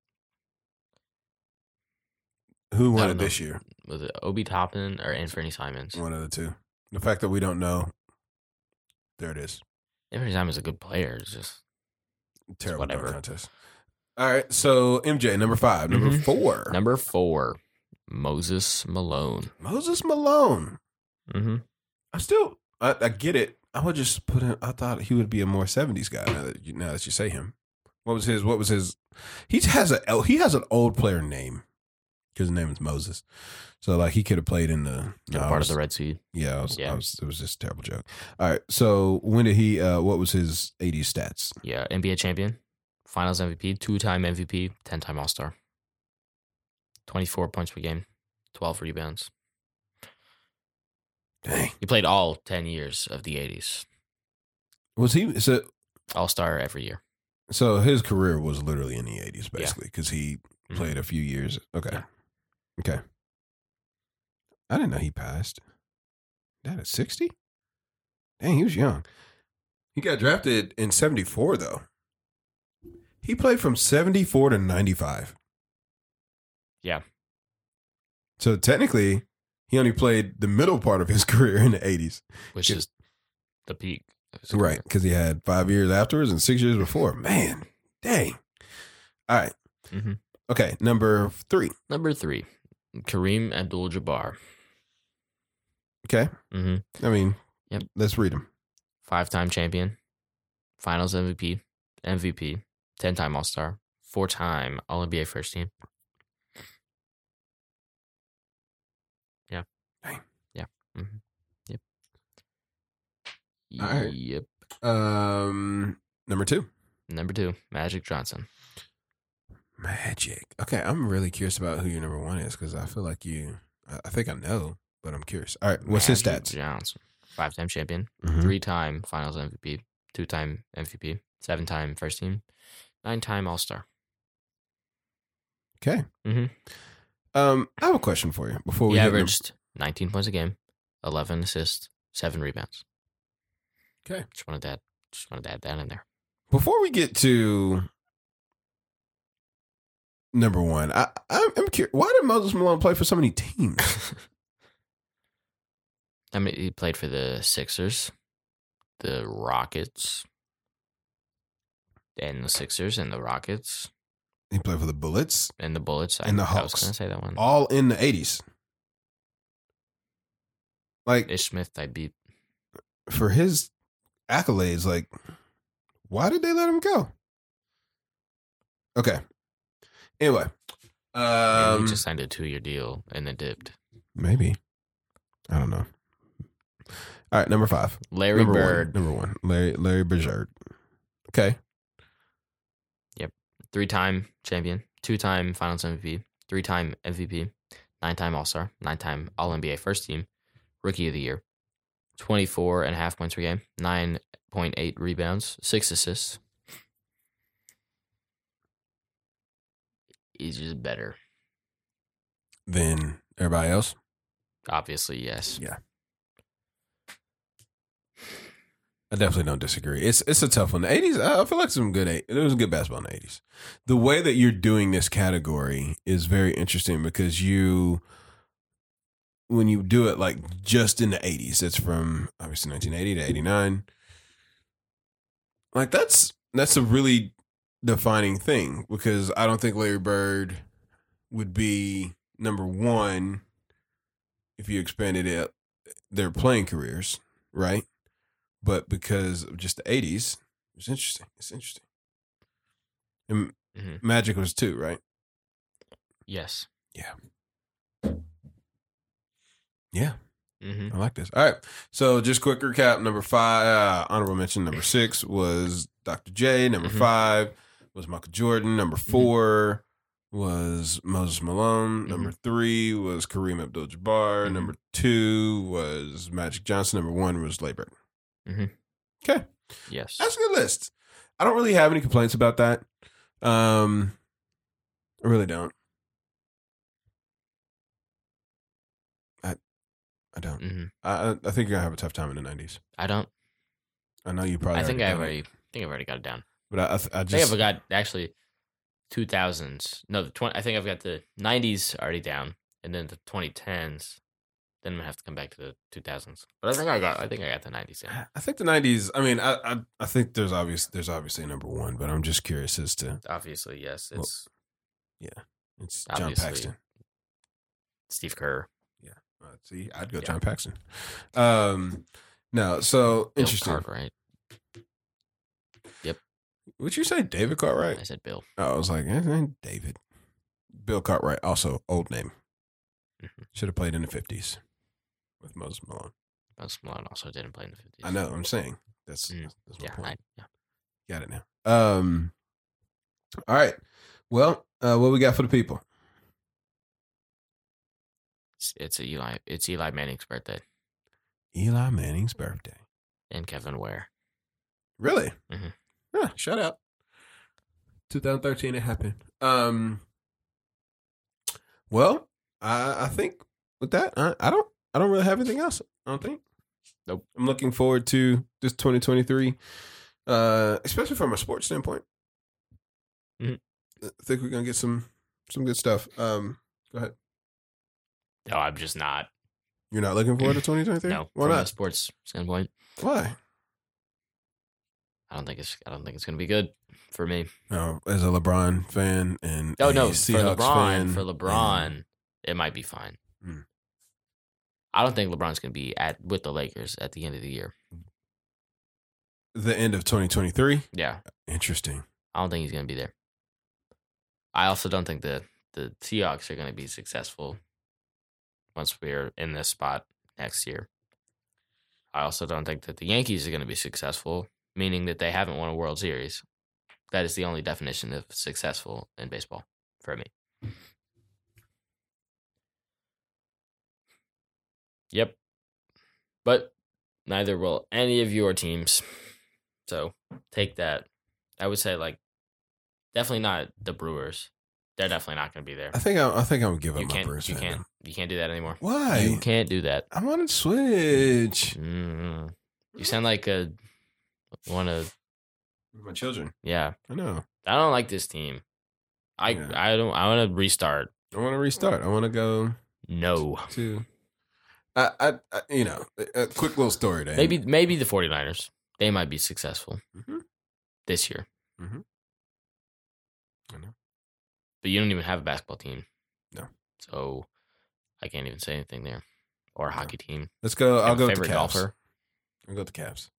Who I won don't it know. this year? Was it Obi Toppin or Anthony Simons? One of the two. The fact that we don't know, there it is. Anthony Simons is a good player. It's just Terrible dunk whatever. contest. All right, so MJ, number 5. Number Mhm. 4. Number 4, Moses Malone. Moses Malone. Mm-hmm. I get it. I would just put him. I thought he would be a more 70s guy. Now that you say him, what was his? He has an old player name. His name is Moses. So like he could have played in the Part of the Red Sea. Yeah, Yeah. it was just a terrible joke. All right, so when did he? What was his 80s stats? Yeah, NBA champion, Finals MVP, 2-time MVP, 10-time All-Star. 24 points per game, 12 rebounds. Dang, He played all 10 years of the 80s. was he? All-Star every year. So his career was literally in the 80s, basically, because he Mhm. played a few years. Okay, Yeah. okay. I didn't know he passed. That at 60? Dang, he was young. He got drafted in 74, though. He played from 74 to 95. Yeah. So technically, he only played the middle part of his career in the 80s. Which is the peak. Of his Right, career. because he had 5 years afterwards and 6 years before. Man, dang. All right. Mhm. Okay, number 3. Number 3, Kareem Abdul-Jabbar. Okay. Mm-hmm. I mean, Yep. let's read them. 5-time champion, Finals MVP, 10-time All-Star, 4-time All-NBA first team. Yeah. Dang. Yeah. Mm-hmm. Yep. All right. Yep. Number 2. Number 2, Magic Johnson. Magic. Okay, I'm really curious about who your number 1 is because I feel like I think I know, but I'm curious. All right, what's his Magic stats? Johnson, 5-time champion, Mhm. 3-time Finals MVP, 2-time MVP, 7-time first team, 9-time All-Star. Okay. Mhm. I have a question for you before we He hit averaged 19 points a game, 11 assists, 7 rebounds. Okay. Just wanted to add that in there. Before we get to number 1, I'm curious. Why did Moses Malone play for so many teams? I mean, he played for the Sixers, the Rockets, and the Sixers and the Rockets He played for the Bullets and the Bullets. and the I was Hawks. going to say that one. All in the 80s. Like, Ish Smith, I beat. for his accolades, like, why did they let him go? Okay. Anyway. He just signed a 2-year deal and then dipped. Maybe. I don't know. All right, number 5. Larry Bird. Number 1. Larry Bird. Okay. 3-time champion, 2-time Finals MVP, 3-time MVP, 9-time All-Star, 9-time All-NBA first team, Rookie of the Year, 24.5 points per game, 9.8 rebounds, 6 assists. He's just better. Than everybody else? Obviously, yes. Yeah. I definitely don't disagree. It's a tough one. The 80s, I feel like there was good basketball in the 80s. The way that you're doing this category is very interesting because when you do it like just in the 80s, it's from obviously 1980 to 89. Like that's a really defining thing because I don't think Larry Bird would be number 1 if you expanded it, their playing careers, right? But because of just the 80s, it's interesting. It's interesting. And Magic was 2, right? Yes. Yeah. Yeah. Mm-hmm. I like this. All right. So just quick recap. Number 5, honorable mention. Number 6 was Dr. J. Number 5 was Michael Jordan. Number 4 was Moses Malone. Number 3 was Kareem Abdul-Jabbar. Number 2 was Magic Johnson. Number 1 was Larry Bird. Okay. Yes. That's a good list. I don't really have any complaints about that. I really don't. I don't. I think you're gonna have a tough time in the 90s. I don't. I know you probably. I think I've already got it down. But I think just. I've got actually 2000s. No, I think I've got the 90s already down, and then the 2010s. Then I'm gonna have to come back to the 2000s. But I think I got the 90s down. I think the 90s. I mean, I think there's obviously number 1, but I'm just curious as to. Obviously, yes. It's John Paxson, Steve Kerr. Yeah. See, I'd go John Paxson. No, so Bill interesting. Cartwright. Yep. Would you say David Cartwright? I said Bill. Oh, I was like, David. Bill Cartwright, also old name. Should have played in the 50s with Moses Malone. Moses Malone also didn't play in the 50s. I know. I'm saying that's my point. Got it now. All right. Well, what we got for the people? It's Eli Manning's birthday. Eli Manning's birthday. And Kevin Ware. Really? Yeah, shout out. 2013 it happened. Well, I think with that, I don't really have anything else. I don't think. Nope. I'm looking forward to this 2023, especially from a sports standpoint. I think we're gonna get some good stuff. Go ahead. No, I'm just not. You're not looking forward to 2023? No. Why from not? a sports standpoint. Why? I don't think it's gonna be good for me. No, as a LeBron fan and no, Seahawks for LeBron, it might be fine. I don't think LeBron's gonna be with the Lakers at the end of the year. The end of 2023? Yeah. Interesting. I don't think he's gonna be there. I also don't think the Seahawks are gonna be successful once we're in this spot next year. I also don't think that the Yankees are gonna be successful, meaning that they haven't won a World Series. That is the only definition of successful in baseball for me. Yep. But neither will any of your teams. So take that. I would say definitely not the Brewers. They're definitely not going to be there. I think I'm gonna give up my Brewers. You can't do that anymore. Why? You can't do that. I want to switch. You sound like one of my children. Yeah, I know. I don't like this team. I want to restart. I want to restart. I want to go. No. To. A quick little story there. Maybe the 49ers. They might be successful this year. Mm-hmm. I know. But you don't even have a basketball team. No. So I can't even say anything there. Or a hockey team. Let's go. I'll go with the favorite Cavs. golfer. I'll go with the Cavs.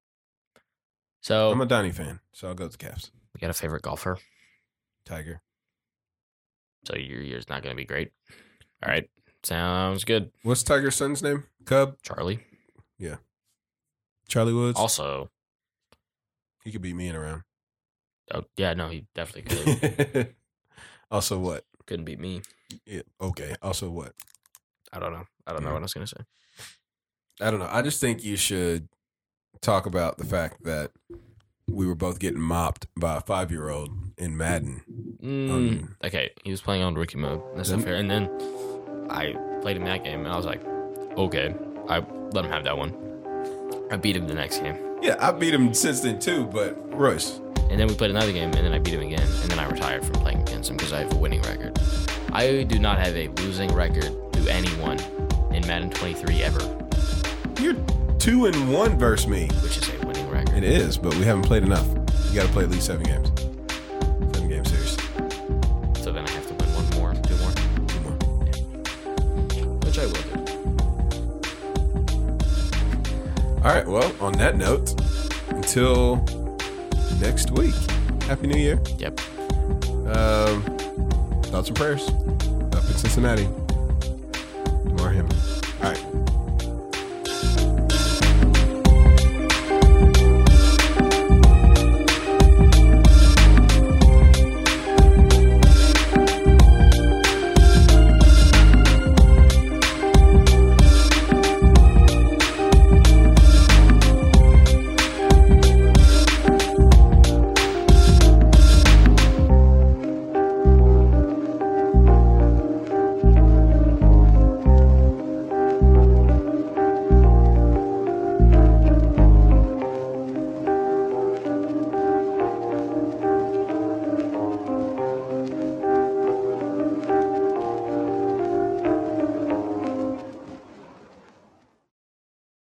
So I'm a Donnie fan, so I'll go with the Cavs. we got a favorite golfer. Tiger. So your year's not going to be great. All right. Sounds good. What's Tiger's son's name? Cub? Charlie. Charlie Woods? Also, He could beat me in a round. oh, yeah, no, he definitely could. Also what? Couldn't beat me. Yeah, okay. Also what? I don't know. I don't know what I was going to say. I don't know. I just think you should talk about the fact that we were both getting mopped by a 5-year-old in Madden. Okay, he was playing on rookie mode. That's not fair. And then I played him that game, and I was like, okay, I let him have that one. I beat him the next game. Yeah, I beat him since then too, but Royce. And then we played another game, and then I beat him again. And then I retired from playing against him because I have a winning record. I do not have a losing record to anyone in Madden 23 ever, You're 2-1 versus me. which is a winning record. It is, but we haven't played enough. You got to play at least 7 games. 7 game series. So then I have to win one more, 2 more, 2 more. which I will do. All right. Well, on that note, until next week. Happy New Year. Yep. Thoughts and prayers. Up in Cincinnati. Damar Hamlin. All right.